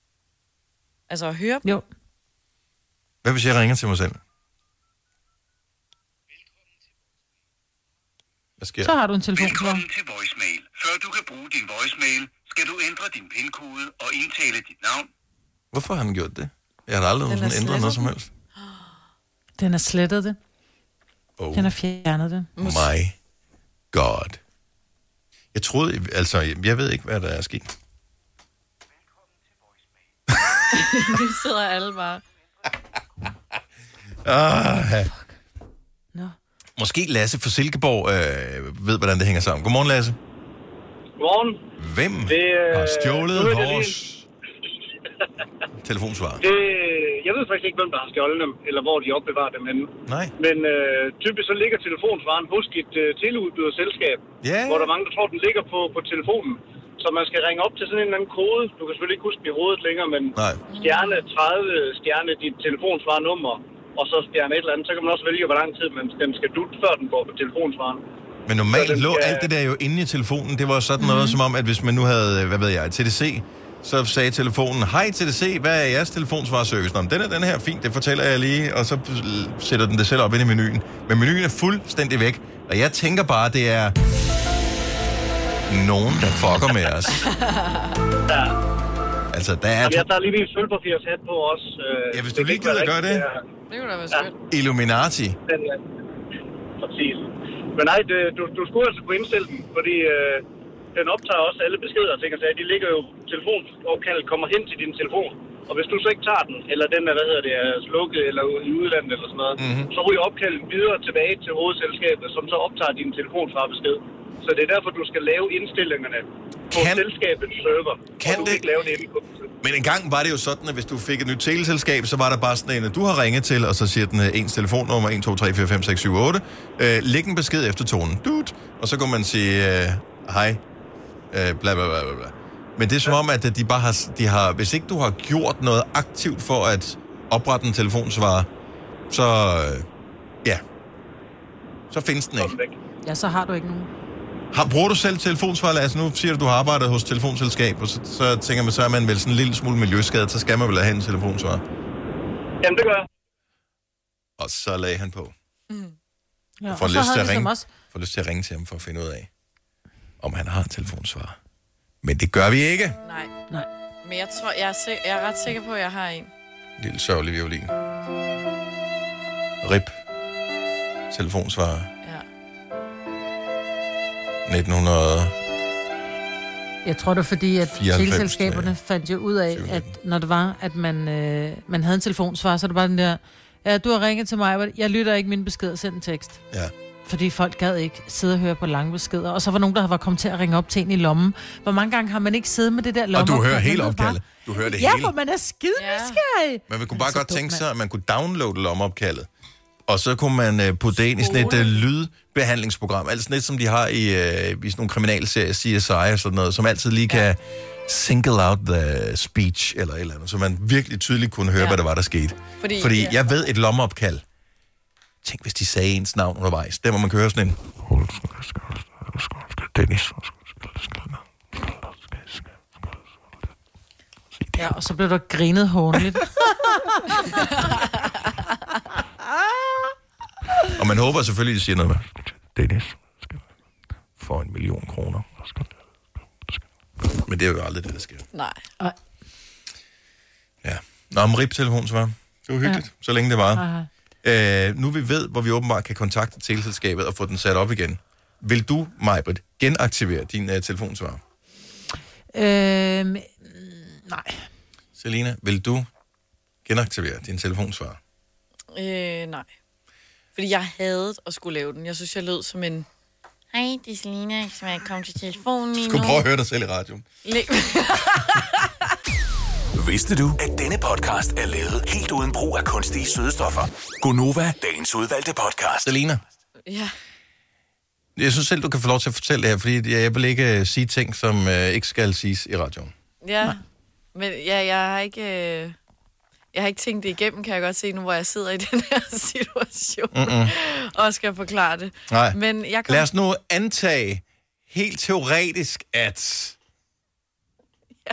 Altså, at høre dem? Jo. Hvad hvis jeg ringer til mig selv? Hvad sker Så har du en telefonsvar. Velkommen til voicemail. Før du kan bruge din voicemail, skal du ændre din pin-kode og indtale dit navn. Hvorfor har han gjort det? Jeg har aldrig Den er sådan ændret noget som helst. Den har slettet det. Oh. Den har fjernet det. My God. Jeg troede, altså, jeg ved ikke, hvad der er sket. Det sidder alle bare. Ah, no. Måske Lasse fra Silkeborg øh, ved, hvordan det hænger sammen. Godmorgen, Lasse. Godmorgen. Hvem det, øh, har stjålet det, vores telefonsvar? Det, jeg ved faktisk ikke, hvem der har stjålet dem, eller hvor de opbevarer dem henne. Nej. Men øh, typisk så ligger telefonsvaren hos et øh, teleudbyderselskab, yeah. hvor der er mange, der tror, den ligger på, på telefonen. Så man skal ringe op til sådan en eller anden kode. Du kan selvfølgelig ikke huske den i hovedet længere, men Nej. stjerne tredive, stjerne dit telefonsvarnummer, og så stjerne et eller andet. Så kan man også vælge, hvor lang tid man, den skal dutte, før den går på telefonsvaren. Men normalt skal... lå alt det der jo inde i telefonen. Det var sådan noget, mm-hmm. som om, at hvis man nu havde, hvad ved jeg, T D C, så sagde telefonen, hej T D C, hvad er jeres telefonsvarservice? Nå, den er den her, fint, det fortæller jeg lige, og så sætter den det selv op ind i menuen. Men menuen er fuldstændig væk, og jeg tænker bare, det er nogen, der fucker med os. Ja. Altså, der er... Jamen, jeg tager lige min sølvpapirs hat på også. Øh, ja, hvis du lige gider gøre det. Det kunne da være skønt. Ja. Illuminati. Den, ja. Præcis. Men nej, det, du, du skulle altså kunne indstille den, fordi øh, den optager også alle beskeder og ting og sager. De ligger jo, telefonopkaldet kommer hen til din telefon. Og hvis du så ikke tager den, eller den er, hvad hedder det, er slukket, eller i udlandet eller sådan noget, mm-hmm. så ryger opkaldet videre tilbage til hovedselskabet, som så optager din telefon fra besked. Så det er derfor, du skal lave indstillingerne på kan, selskabets server. Kan og du det? ikke lave det inde på. Men engang var det jo sådan, at hvis du fik et nyt teleselskab, så var der bare sådan en, at du har ringet til, og så siger den ens telefonnummer et to tre fire fem seks syv otte. Øh, læg en besked efter tonen. Dut. Og så kunne man sige, øh, hej, øh, bla bla bla bla. Men det er som om, at de bare har, de har, hvis ikke du har gjort noget aktivt for at oprette en telefonsvarer, så, øh, ja, så findes den ikke. Ja, så har du ikke nogen. Har, bruger du selv telefonsvarer? Altså nu siger du, du har arbejdet hos telefonselskab, og så, så tænker man, så er man vel sådan en lille smule miljøskadet, så skal man vel have en telefonsvarer. Jamen, det gør jeg. Og så lagde han på. Mm. Ja, får, lyst til at ringe, også... får lyst til at ringe til ham for at finde ud af, om han har en telefonsvarer. Men det gør vi ikke. Nej. Nej. Men jeg tror, jeg er, sik- jeg er ret sikker på, at jeg har en. Lille sørgelig violin. Rip. Telefonsvarer. nitten hundrede. Jeg tror det er fordi, at teleselskaberne fandt jo ud af, at når det var, at man, øh, man havde en telefonsvar, så er det bare den der, ja, du har ringet til mig, jeg lytter ikke min besked, send en tekst. Ja. Fordi folk gad ikke sidde og høre på lange beskeder. Og så var nogen, der var kommet til at ringe op til en i lommen. Hvor mange gange har man ikke siddet med det der lomme? Og du hører hele opkaldet. Du hører det ja, hele. Ja, for man er skide nysgerrig. Men man kunne bare godt tænke sig, at man kunne downloade lommeopkaldet. Og så kunne man uh, putte det ind i sådan et uh, lydbehandlingsprogram. Altså sådan et, som de har i, uh, i sådan nogle kriminalserier, C S I og sådan noget, som altid lige kan single out the speech eller et eller andet. Så man virkelig tydeligt kunne høre, ja. Hvad der var, der skete. Fordi, Fordi ja. jeg ved et lommeopkald. Tænk, hvis de sagde ens navn undervejs. Der må man køre sådan en... Dennis. Ja, og så blev der grinet håndligt. Og man håber selvfølgelig, at de siger noget med, Dennis for en million kroner. Men det er jo aldrig det, der sker. Nej. Ja. Nå, om rip-telefonsvar. Det var hyggeligt, ja. Så længe det var. Uh, nu vi ved, hvor vi åbenbart kan kontakte teleselskabet og få den sat op igen. Vil du, Majbrit, genaktivere din uh, telefonsvar? Øhm, nej. Selina, vil du genaktivere din telefonsvar? Øh, nej. Fordi jeg havde at skulle lave den. Jeg synes, jeg lød som en... Hej, det er Selina, som jeg kom til telefonen lige nu. Du skulle prøve at høre dig selv i radioen. Vidste du, at denne podcast er lavet helt uden brug af kunstige sødestoffer? Gonova, dagens udvalgte podcast. Selina? Ja. Jeg synes selv, du kan få lov til at fortælle det her, fordi jeg vil ikke sige ting, som uh, ikke skal siges i radioen. Ja, nej. Men ja, jeg har ikke... Øh... Jeg har ikke tænkt det igennem, kan jeg godt se nu, hvor jeg sidder i den her situation. Mm-mm. Og skal forklare det. Nej. Men jeg kom... Lad os nu antage helt teoretisk, at... Ja.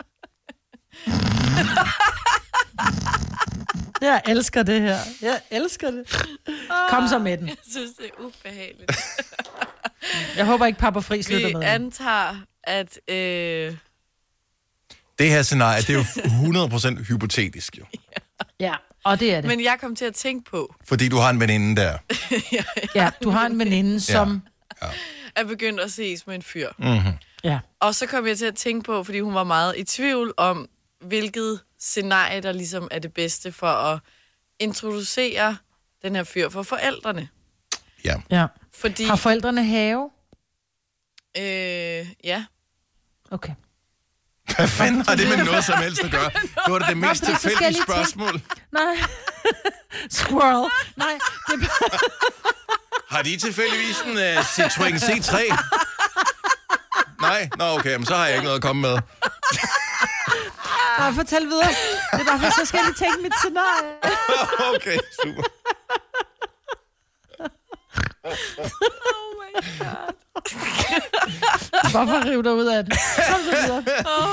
Jeg elsker det her. Jeg elsker det. Kom så med den. Jeg synes, det er ubehageligt. Jeg håber ikke, Papa Fri slutter Vi med. antager, at... Øh... Det her scenarie, det er jo hundrede procent hypotetisk, jo. Ja, og det er det. Men jeg kom til at tænke på... Fordi du har en veninde der. Ja, du har en veninde, som... Ja. er begyndt at ses med en fyr. Mm-hmm. Ja. Og så kom jeg til at tænke på, fordi hun var meget i tvivl om, hvilket scenarie, der ligesom er det bedste for at introducere den her fyr for forældrene. Ja. ja. Fordi... Har forældrene have? Øh, ja. Okay. Hvad fanden har det med noget som helst at gøre? Det var det, det mest tilfældige spørgsmål. Nej. Squirrel. Nej, det er... Har de tilfældigvis en uh, Citroën C tre? Nej? Nå, okay, men så har jeg ikke noget at komme med. Nej, fortæl videre. Det er bare, for så skal jeg lige tænke mit scenarie. Okay, super. Oh my god. Hvorfor rive dig ud af den? Kom så videre.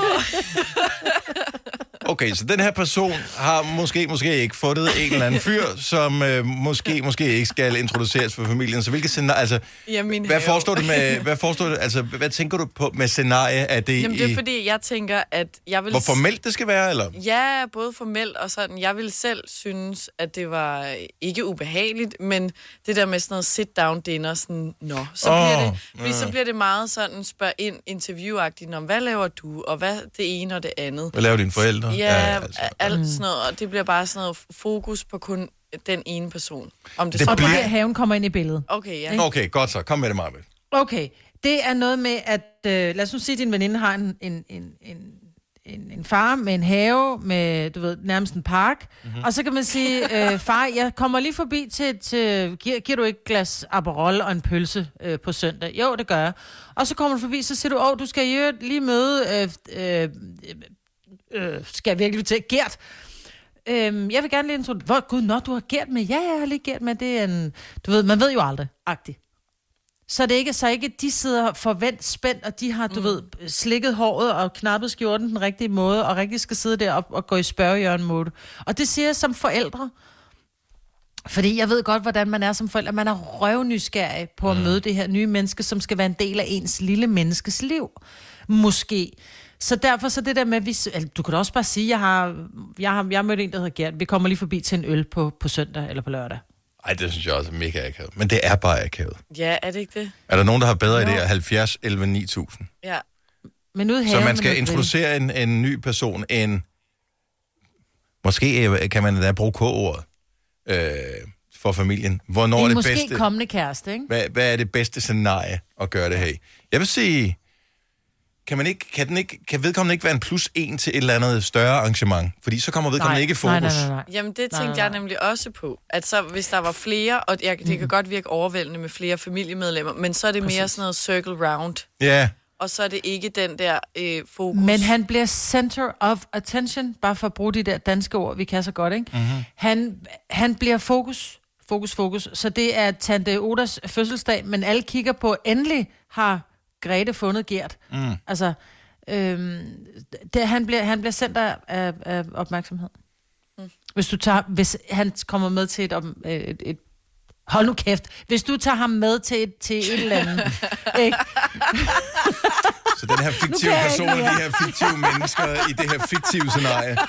Okay, så den her person har måske, måske ikke fundet en eller anden fyr, som øh, måske, måske ikke skal introduceres for familien. Så hvilke scenarie, altså, Jamen, hvad forestår du med, hvad forestår du, altså, hvad tænker du på med scenarie? Er det Jamen, det er i, fordi, jeg tænker, at jeg vil... hvor formelt det skal være, eller? Ja, både formelt og sådan. Jeg ville selv synes, at det var ikke ubehageligt, men det der med sådan noget sit-down dinner, sådan, nå, så oh, bliver det... Fordi ja. så bliver det meget sådan, spørg ind, interviewagtigt, om hvad laver du, og hvad det ene og det andet. Hvad laver dine forældre? Ja, ja altså. alt sådan noget, og det bliver bare sådan noget fokus på kun den ene person. Om det, Det så Og bliver- det er, haven kommer ind i billedet. Okay, ja. Okay, godt så. Kom med det, Marvind. Okay, det er noget med, at... Øh, lad os nu sige, at din veninde har en, en, en, en, en, en far med en have, med, du ved, nærmest en park. Mm-hmm. Og så kan man sige, øh, far, jeg kommer lige forbi til... til giver, giver du ikke et glas Aperol og en pølse øh, på søndag? Jo, det gør jeg. Og så kommer du forbi, så siger du, åh, du skal jo lige møde... Øh, øh, øh, skal jeg virkelig til Gert? Øhm, jeg vil gerne lige introducere... Hvor, gud, nå, du har Gert med? Ja, jeg har lige Gert med. Det er en... Du ved, man ved jo aldrig, agtigt. Så det ikke, så ikke de sidder forvent spændt, og de har, du mm. ved, slikket håret og knappet skjorten den rigtige måde, og rigtig skal sidde der og, og gå i spørgehjørn-mode. Og det siger jeg som forældre. Fordi jeg ved godt, hvordan man er som forældre. Man er røvnysgerrig på at møde det her nye menneske, som skal være en del af ens lille menneskes liv. Måske. Så derfor så det der med, vi, altså, du kan da også bare sige, jeg har, jeg har, jeg har mødt en, der hedder Gert. Vi kommer lige forbi til en øl på, på søndag eller på lørdag. Ej, det synes jeg også er mega akavet. Men det er bare akavet. Ja, er det ikke det? Er der nogen, der har bedre Jo. idéer? halvfjerds elleve ni tusind. Ja. Men ude i Så haven, man skal men- introducere en, en ny person, en... Måske øh, kan man da bruge K-ordet øh, for familien. Hvornår er En det måske bedste? kommende kæreste, ikke? Hvad, hvad er det bedste scenarie at gøre det her i? Jeg vil sige, kan, man ikke, kan, den ikke, kan vedkommende ikke være en plus en til et eller andet større arrangement? Fordi så kommer vedkommende Nej, ikke i fokus. nej, nej, nej, nej. Jamen, det Nej, tænkte nej, jeg nej. nemlig også på. At så, hvis der var flere, og jeg, det kan godt virke overvældende med flere familiemedlemmer, men så er det mere sådan noget circle round. Ja, Og så er det ikke den der øh, fokus. Men han bliver center of attention, bare for at bruge de der danske ord, vi kan så godt, ikke? Mm-hmm. Han, han bliver fokus, fokus, fokus. Så det er Tante Odas fødselsdag, men alle kigger på, endelig har Grete fundet Gert. Mm. Altså, øhm, det, han, bliver, han bliver center af, af opmærksomhed. Mm. Hvis du tager, hvis han kommer med til et, om- et, et hold nu kæft, hvis du tager ham med til et, til et eller andet, ikke? så den her fiktive Nu kan jeg ikke person og de mere. her fiktive mennesker i det her fiktive scenarie.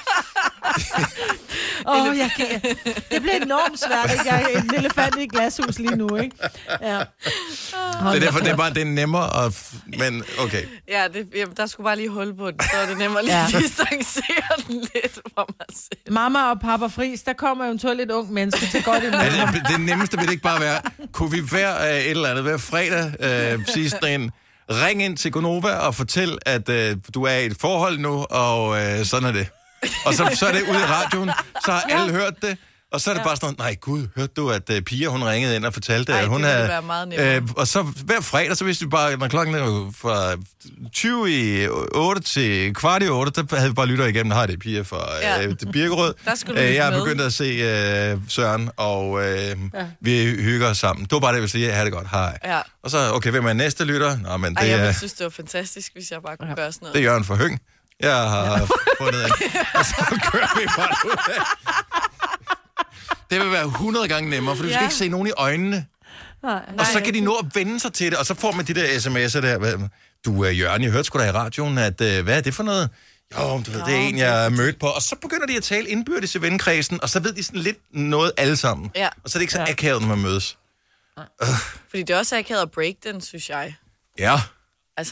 Åh, oh, jeg kan... Det bliver enormt svært, ikke? Jeg er en elefant i et glashus lige nu, ikke? Ja. Det er derfor, det er bare det er nemmere at... f- Men okay. Ja, det, jamen, der skulle bare lige hul på den, så er det nemmere lige Ja. at distancere den lidt for mig selv. Mamma og Papa Fris, der kommer eventuelt et ung menneske til godt imod Er ham. det, det nemmeste vil det ikke bare være, kunne vi hver øh, et eller andet, hver fredag øh, sige sådan en, ring ind til Gonova og fortæl, at øh, du er i et forhold nu, og øh, sådan er det. Og så, så er det ude i radioen, så har alle hørt det, og så er det bare sådan noget, nej gud, hørte du, at uh, Pia, hun ringede ind og fortalte, Ej, at det hun ville havde... være meget nemmere. øh, og så hver fredag, så vidste vi bare, når klokken er jo fra tyve i otte til kvart i otte, der havde vi bare lytter igennem, har det Pia fra Ja. øh, det Birkerød. Der skulle du Øh, lytte jeg er med. begyndt at se øh, Søren, og øh, Ja. vi hygger os sammen. Det var bare det, jeg ville sige, ha' det godt, hej. Ja. Og så, okay, hvem er næste lytter? Nå, men Ej, det jeg er... ville synes, det var fantastisk, hvis jeg bare kunne gøre sådan noget. Det er Jørgen for Høng. Jeg har fundet en. Og så kører vi bare ud af. Det vil være hundrede gange nemmere, for du skal Ja. ikke se nogen i øjnene. Nej, og så kan de nå at vende sig til det, og så får man de der sms'er der. Du, Jørgen, jeg hørte sgu da i radioen, at uh, hvad er det for noget? Jo, du ved, det er en, jeg er mødt på. Og så begynder de at tale indbyrdes i vennekredsen, og så ved de sådan lidt noget alle sammen. Ja. Og så er det ikke så akavet, når man mødes. Uh. Fordi det er også akavet at break den, synes jeg. Ja. Altså.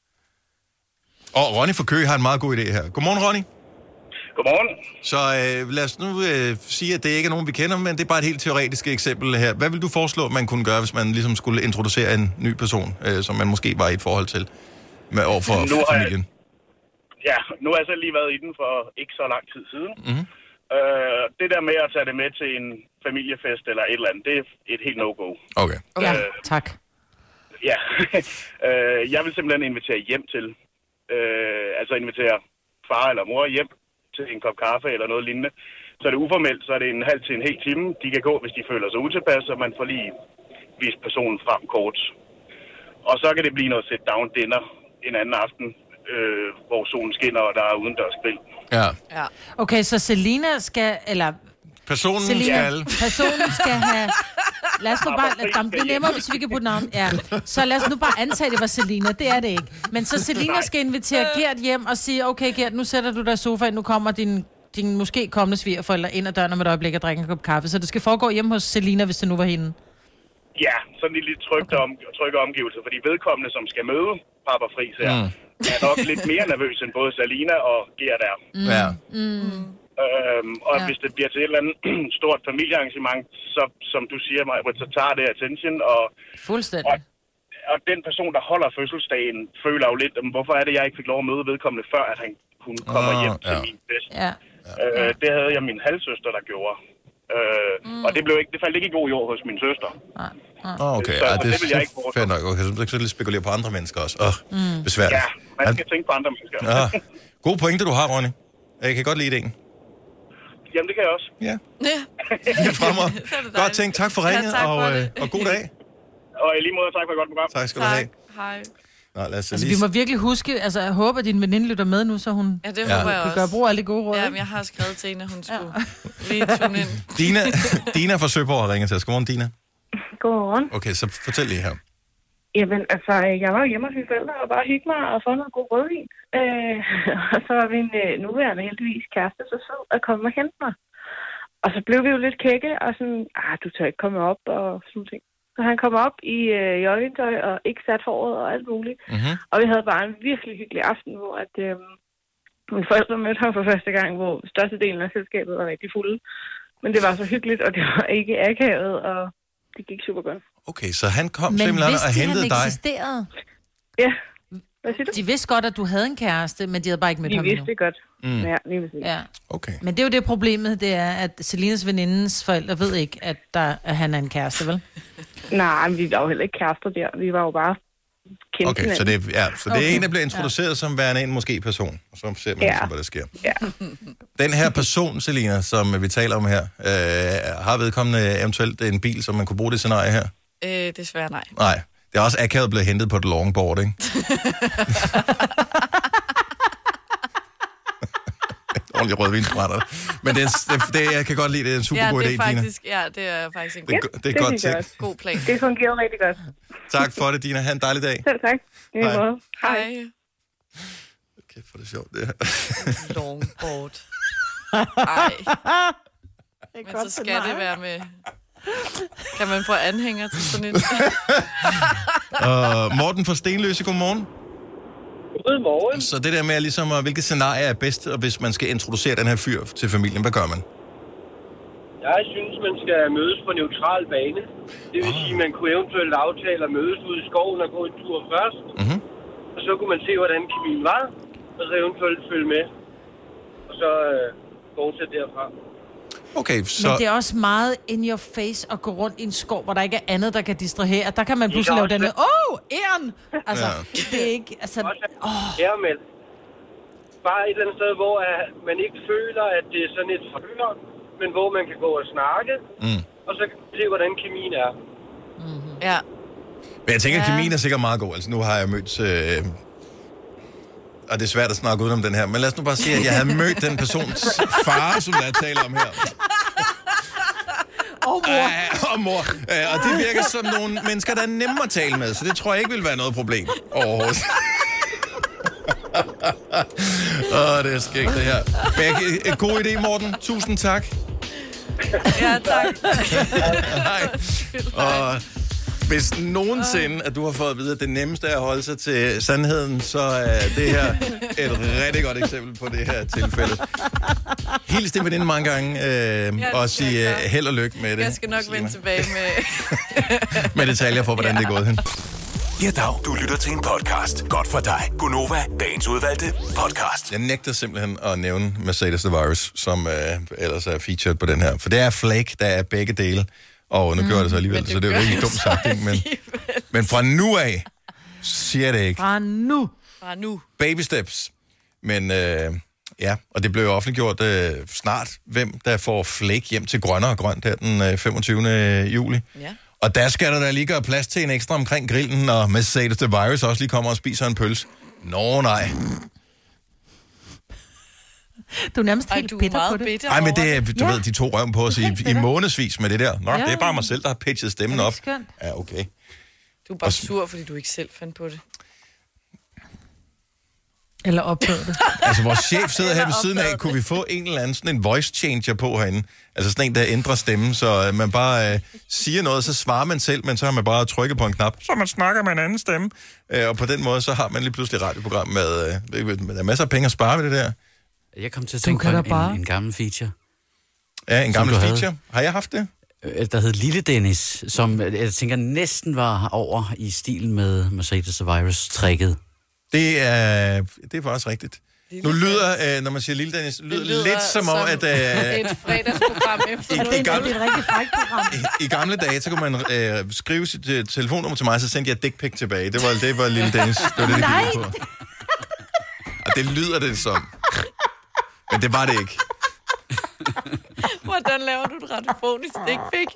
Og Ronny fra Køge har en meget god idé her. Godmorgen, Ronny. Godmorgen. Så øh, lad os nu øh, sige, at det ikke er nogen, vi kender, men det er bare et helt teoretisk eksempel her. Hvad vil du foreslå, man kunne gøre, hvis man ligesom skulle introducere en ny person, øh, som man måske var i et forhold til med over for Nu har familien? Jeg, ja, nu har jeg selv lige været i den for ikke så lang tid siden. Mm-hmm. Øh, det der med at tage det med til en familiefest eller et eller andet, det er et helt no-go. Okay. Ja, Øh, tak. Ja, øh, jeg vil simpelthen invitere hjem til, øh, altså invitere far eller mor hjem til en kop kaffe eller noget lignende. Så er det uformelt, så er det en halv til en hel time. De kan gå, hvis de føler sig utilpas, og man får lige vist personen frem kort. Og så kan det blive noget sit-down dinner en anden aften, øh, hvor solen skinner, og der er udendørsgrill. Ja. Ja. Okay, så Selina skal, eller... Personen Selina, skal... Personen skal have... Lad os nu bare... Jamen, det er nemmere, hvis vi kan putte navn. Ja. Så lad os nu bare antage, det var Selina. Det er det ikke. Men så Selina skal invitere Gert hjem og sige, okay Gert, nu sætter du dig i sofaen, nu kommer din, din måske kommende svigerforældre ind ad døren om et øjeblik og drikker en kop kaffe. Så det skal foregå hjemme hos Selina, hvis det nu var hende. Ja, sådan lidt trygte, om, trygge omgivelser, fordi vedkommende, som skal møde Papa Friis her, mm. er nok lidt mere nervøs end både Selina og Gert er. Mm. Ja. Mm. Øhm, og ja. Hvis det bliver til et eller andet stort familiearrangement, så som du siger mig, så tager det attention, og, Fuldstændig. og, og den person, der holder fødselsdagen, føler jo lidt, hvorfor er det, jeg ikke fik lov at møde vedkommende, før at han kunne komme oh, hjem ja. til min fest. Ja. Øh, det havde jeg min halvsøster, der gjorde. Øh, mm. Og det, blev ikke, det faldt ikke i god jord hos min søster. Nej. Oh, okay, så, ja, det, det vil jeg ikke er fair nok. Okay, så du kan lige spekulere på andre mennesker også. Åh, oh, mm. besværligt. Ja, man skal tænke på andre mennesker. Ja. God pointe, du har, Ronny. Jeg kan godt lide ideen. Jamen, det kan jeg også. Ja. Ja. Fremad. Godt tænkt. Tak for ringet, ja, og, øh, og god dag. Og i lige måde, tak for et godt program. Tak skal tak. du have. Hej. Nå, lad os altså, lige... vi må virkelig huske, altså jeg håber, at din veninde lytter med nu, så hun ja, det ja. håber jeg kan også. gøre brug af alle de gode råd. Ja, men jeg har skrevet til hende, at hun skulle ja. lige tune ind. Dina, Dina fra Søborg har ringet til os. Godmorgen, Dina. Godmorgen. Okay, så fortæl lige her. Jamen, altså, jeg var hjemme hos mine forældre og bare hygge mig og få noget god rødvin. Øh, og så var min øh, nuværende heldigvis kæreste så sød at komme og hente mig. Og så blev vi jo lidt kække og sådan, ah, du tør ikke komme op og sådan ting. Så han kom op i øh, joggingtøj og ikke sat håret og alt muligt. Mm-hmm. Og vi havde bare en virkelig hyggelig aften, hvor at, øh, mine forældre mødte ham for første gang, hvor størstedelen af selskabet var rigtig fulde. Men det var så hyggeligt, og det var ikke akavet, og det gik super godt. Okay, så han kom men simpelthen og hentede dig? Men vidste de, han eksisterede? Ja. Hvad siger du? De vidste godt, at du havde en kæreste, men de havde bare ikke mødt de ham endnu. De vidste endnu. det godt. Mm. Ja, lige vidste ja. Okay. Men det er jo det problemet, det er, at Selinas venindens forældre ved ikke, at, der, at han er en kæreste, vel? Nej, men vi var jo heller ikke kærester der. Vi var jo bare kendte. Okay, så det, ja, så det okay. er en, der bliver introduceret ja. som værende en måske person, og så ser man ja. ligesom, hvad der sker. Ja. Den her person, Selina, som vi taler om her, øh, har vedkommende eventuelt en bil, som man kunne bruge det scenarie her? Øh, desværre nej. Nej. Det er også akavet blevet hentet på et longboard, ikke? Ordentlig rødvinsbrætter. Men det, er, det, det, jeg kan godt lide, det er en super ja, god idé, Dina. Dina. Ja, det er faktisk en god Det, det, det er det godt tænkt. God plan. Det fungerer rigtig godt. Tak for det, Dina. Ha' en dejlig dag. Selv tak. I Hej. måde. Hej. Okay, for det er sjovt, det her. Longboard. Ej. Men så skal det være med... Kan man få anhænger til sådan et? uh, Morten fra Stenløse, godmorgen. Godmorgen. Så det der med, ligesom, hvilket scenarie er bedst, og hvis man skal introducere den her fyr til familien, hvad gør man? Jeg synes, man skal mødes på neutral bane. Det vil sige, at man kunne eventuelt aftale at mødes ude i skoven og gå en tur først. Mm-hmm. Og så kunne man se, hvordan kemien var, og så eventuelt følge med. Og så øh, fortsætte derfra. Okay, så... Men det er også meget in your face at gå rundt i en skov, hvor der ikke er andet, der kan distrahere. Der kan man pludselig lave den med, åh, oh, æren! Altså, ja. Det er ikke, altså... Åh. Ærmæld. Bare et eller andet sted, hvor man ikke føler, at det er sådan et forhør, men hvor man kan gå og snakke, mm. og så kan man se, hvordan kemien er. Mm-hmm. Ja. Men jeg tænker, at kemien er sikkert meget god. Altså, nu har jeg mødt... Øh... Og det er svært at snakke udenom den her. Men lad os nu bare sige, at jeg havde mødt den persons far, som der taler om her. Oh mor. Uh, og mor. Uh, og det virker som nogle mennesker, der er nemme at tale med, så det tror jeg ikke vil være noget problem overhovedet. Åh, oh, det er skægt, det her. Begge, god idé, Morten. Tusind tak. Ja, tak. Hej. Og hvis nogensinde, at du har fået at vide, at det nemmeste er at holde sig til sandheden, så er det her et rigtig godt eksempel på det her tilfælde. Hils din veninde mange gange, øh, og sige uh, held og lykke med det. Jeg skal nok vende tilbage med... med detaljer for, hvordan ja. det er gået hen. Ja, dag. Du lytter til en podcast. Godt for dig. Gunova, dagens udvalgte podcast. Jeg nægter simpelthen at nævne Mercedes The Virus, som øh, ellers er featured på den her. For det er Flake, der er begge dele. Og nu mm, gør det så alligevel, det så det er jo ikke dumt sagt. Ikke? Men, men fra nu af, siger det ikke. Fra nu. Fra nu. Baby steps. Men øh, ja, og det blev jo offentliggjort øh, snart, hvem der får Flake hjem til grønnere og grønt her den øh, femogtyvende juli. Ja. Og der skal der da lige gøre plads til en ekstra omkring grillen, når Mercedes The Virus også lige kommer og spiser en pølse. Nå nej. Du er nærmest helt Ej, bitter på det. Nej, men det er, du ja. ved, de to røven på os i, i månedsvis med det der. Nå, ja. det er bare mig selv, der har pitchet stemmen op. Skønt? Ja, okay. Du er bare sur, fordi du ikke selv fandt på det. Eller opdagede det. Altså, vores chef sidder her ved siden af. Kunne vi få en eller anden sådan en voice changer på herinde? Altså sådan en, der ændrer stemmen, så uh, man bare uh, siger noget, så svarer man selv, men så har man bare trykket på en knap, så man snakker med en anden stemme. Uh, og på den måde, så har man lige pludselig et radioprogram med, uh, der er masser af penge at spare ved det der. Jeg kom til at tænke på en, bare... en gammel feature. Ja, en gammel feature. Havde. Har jeg haft det? Der hed Lille Dennis, som jeg tænker næsten var over i stil med Mercedes The Virus-tricket. Det er, det er faktisk rigtigt. Lille nu lyder, øh, når man siger Lille Dennis, lyder, lyder lidt som om, at... Øh, et fredagsprogram efter. I, i, gamle, det er et rigtig frækt program. I, I gamle dage, så kunne man øh, skrive sit uh, telefonnummer til mig, så sendte jeg dick pic tilbage. Det var, det var Lille Dennis. Det var det, det gik på. Og det lyder det som. Men det var det ikke. Hvordan laver du et radiofonisk dick pic?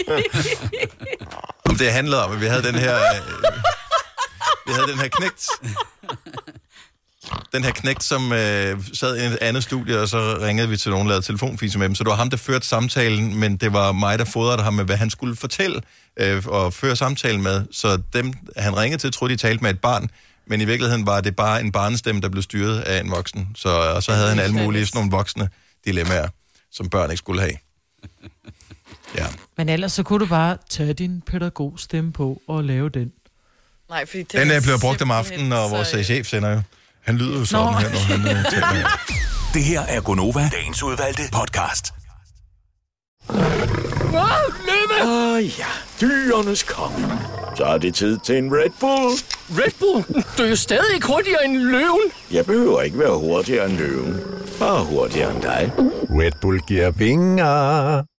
Om det handlede om, at vi havde den her... Øh, vi havde den her knægt. Den her knægt, som øh, sad i et andet studie, og så ringede vi til nogen, der lavede telefonfise med dem. Så det var ham, der førte samtalen, men det var mig, der fodrede ham med, hvad han skulle fortælle øh, og føre samtalen med. Så dem, han ringede til, troede, de talte med et barn, men i virkeligheden var det bare en barnestemme, der blev styret af en voksen. Så, og så havde han alle mulige sådan nogle voksne dilemmaer, som børn ikke skulle have. Ja. Men ellers så kunne du bare tage din pædagogstemme på og lave den. Nej, fordi det den er blevet brugt om aftenen, og vores så... chef sender jo. Han lyder jo sådan Nå. her, når han uh, taler. Det her er Gunova, dagens udvalgte podcast. Wow, løve! Åh oh, ja, dyrenes konge. Så er det tid til en Red Bull. Red Bull? Du er jo stadig ikke hurtigere end løven. Jeg behøver ikke være hurtigere end løven. Bare hurtigere end dig. Red Bull giver vinger.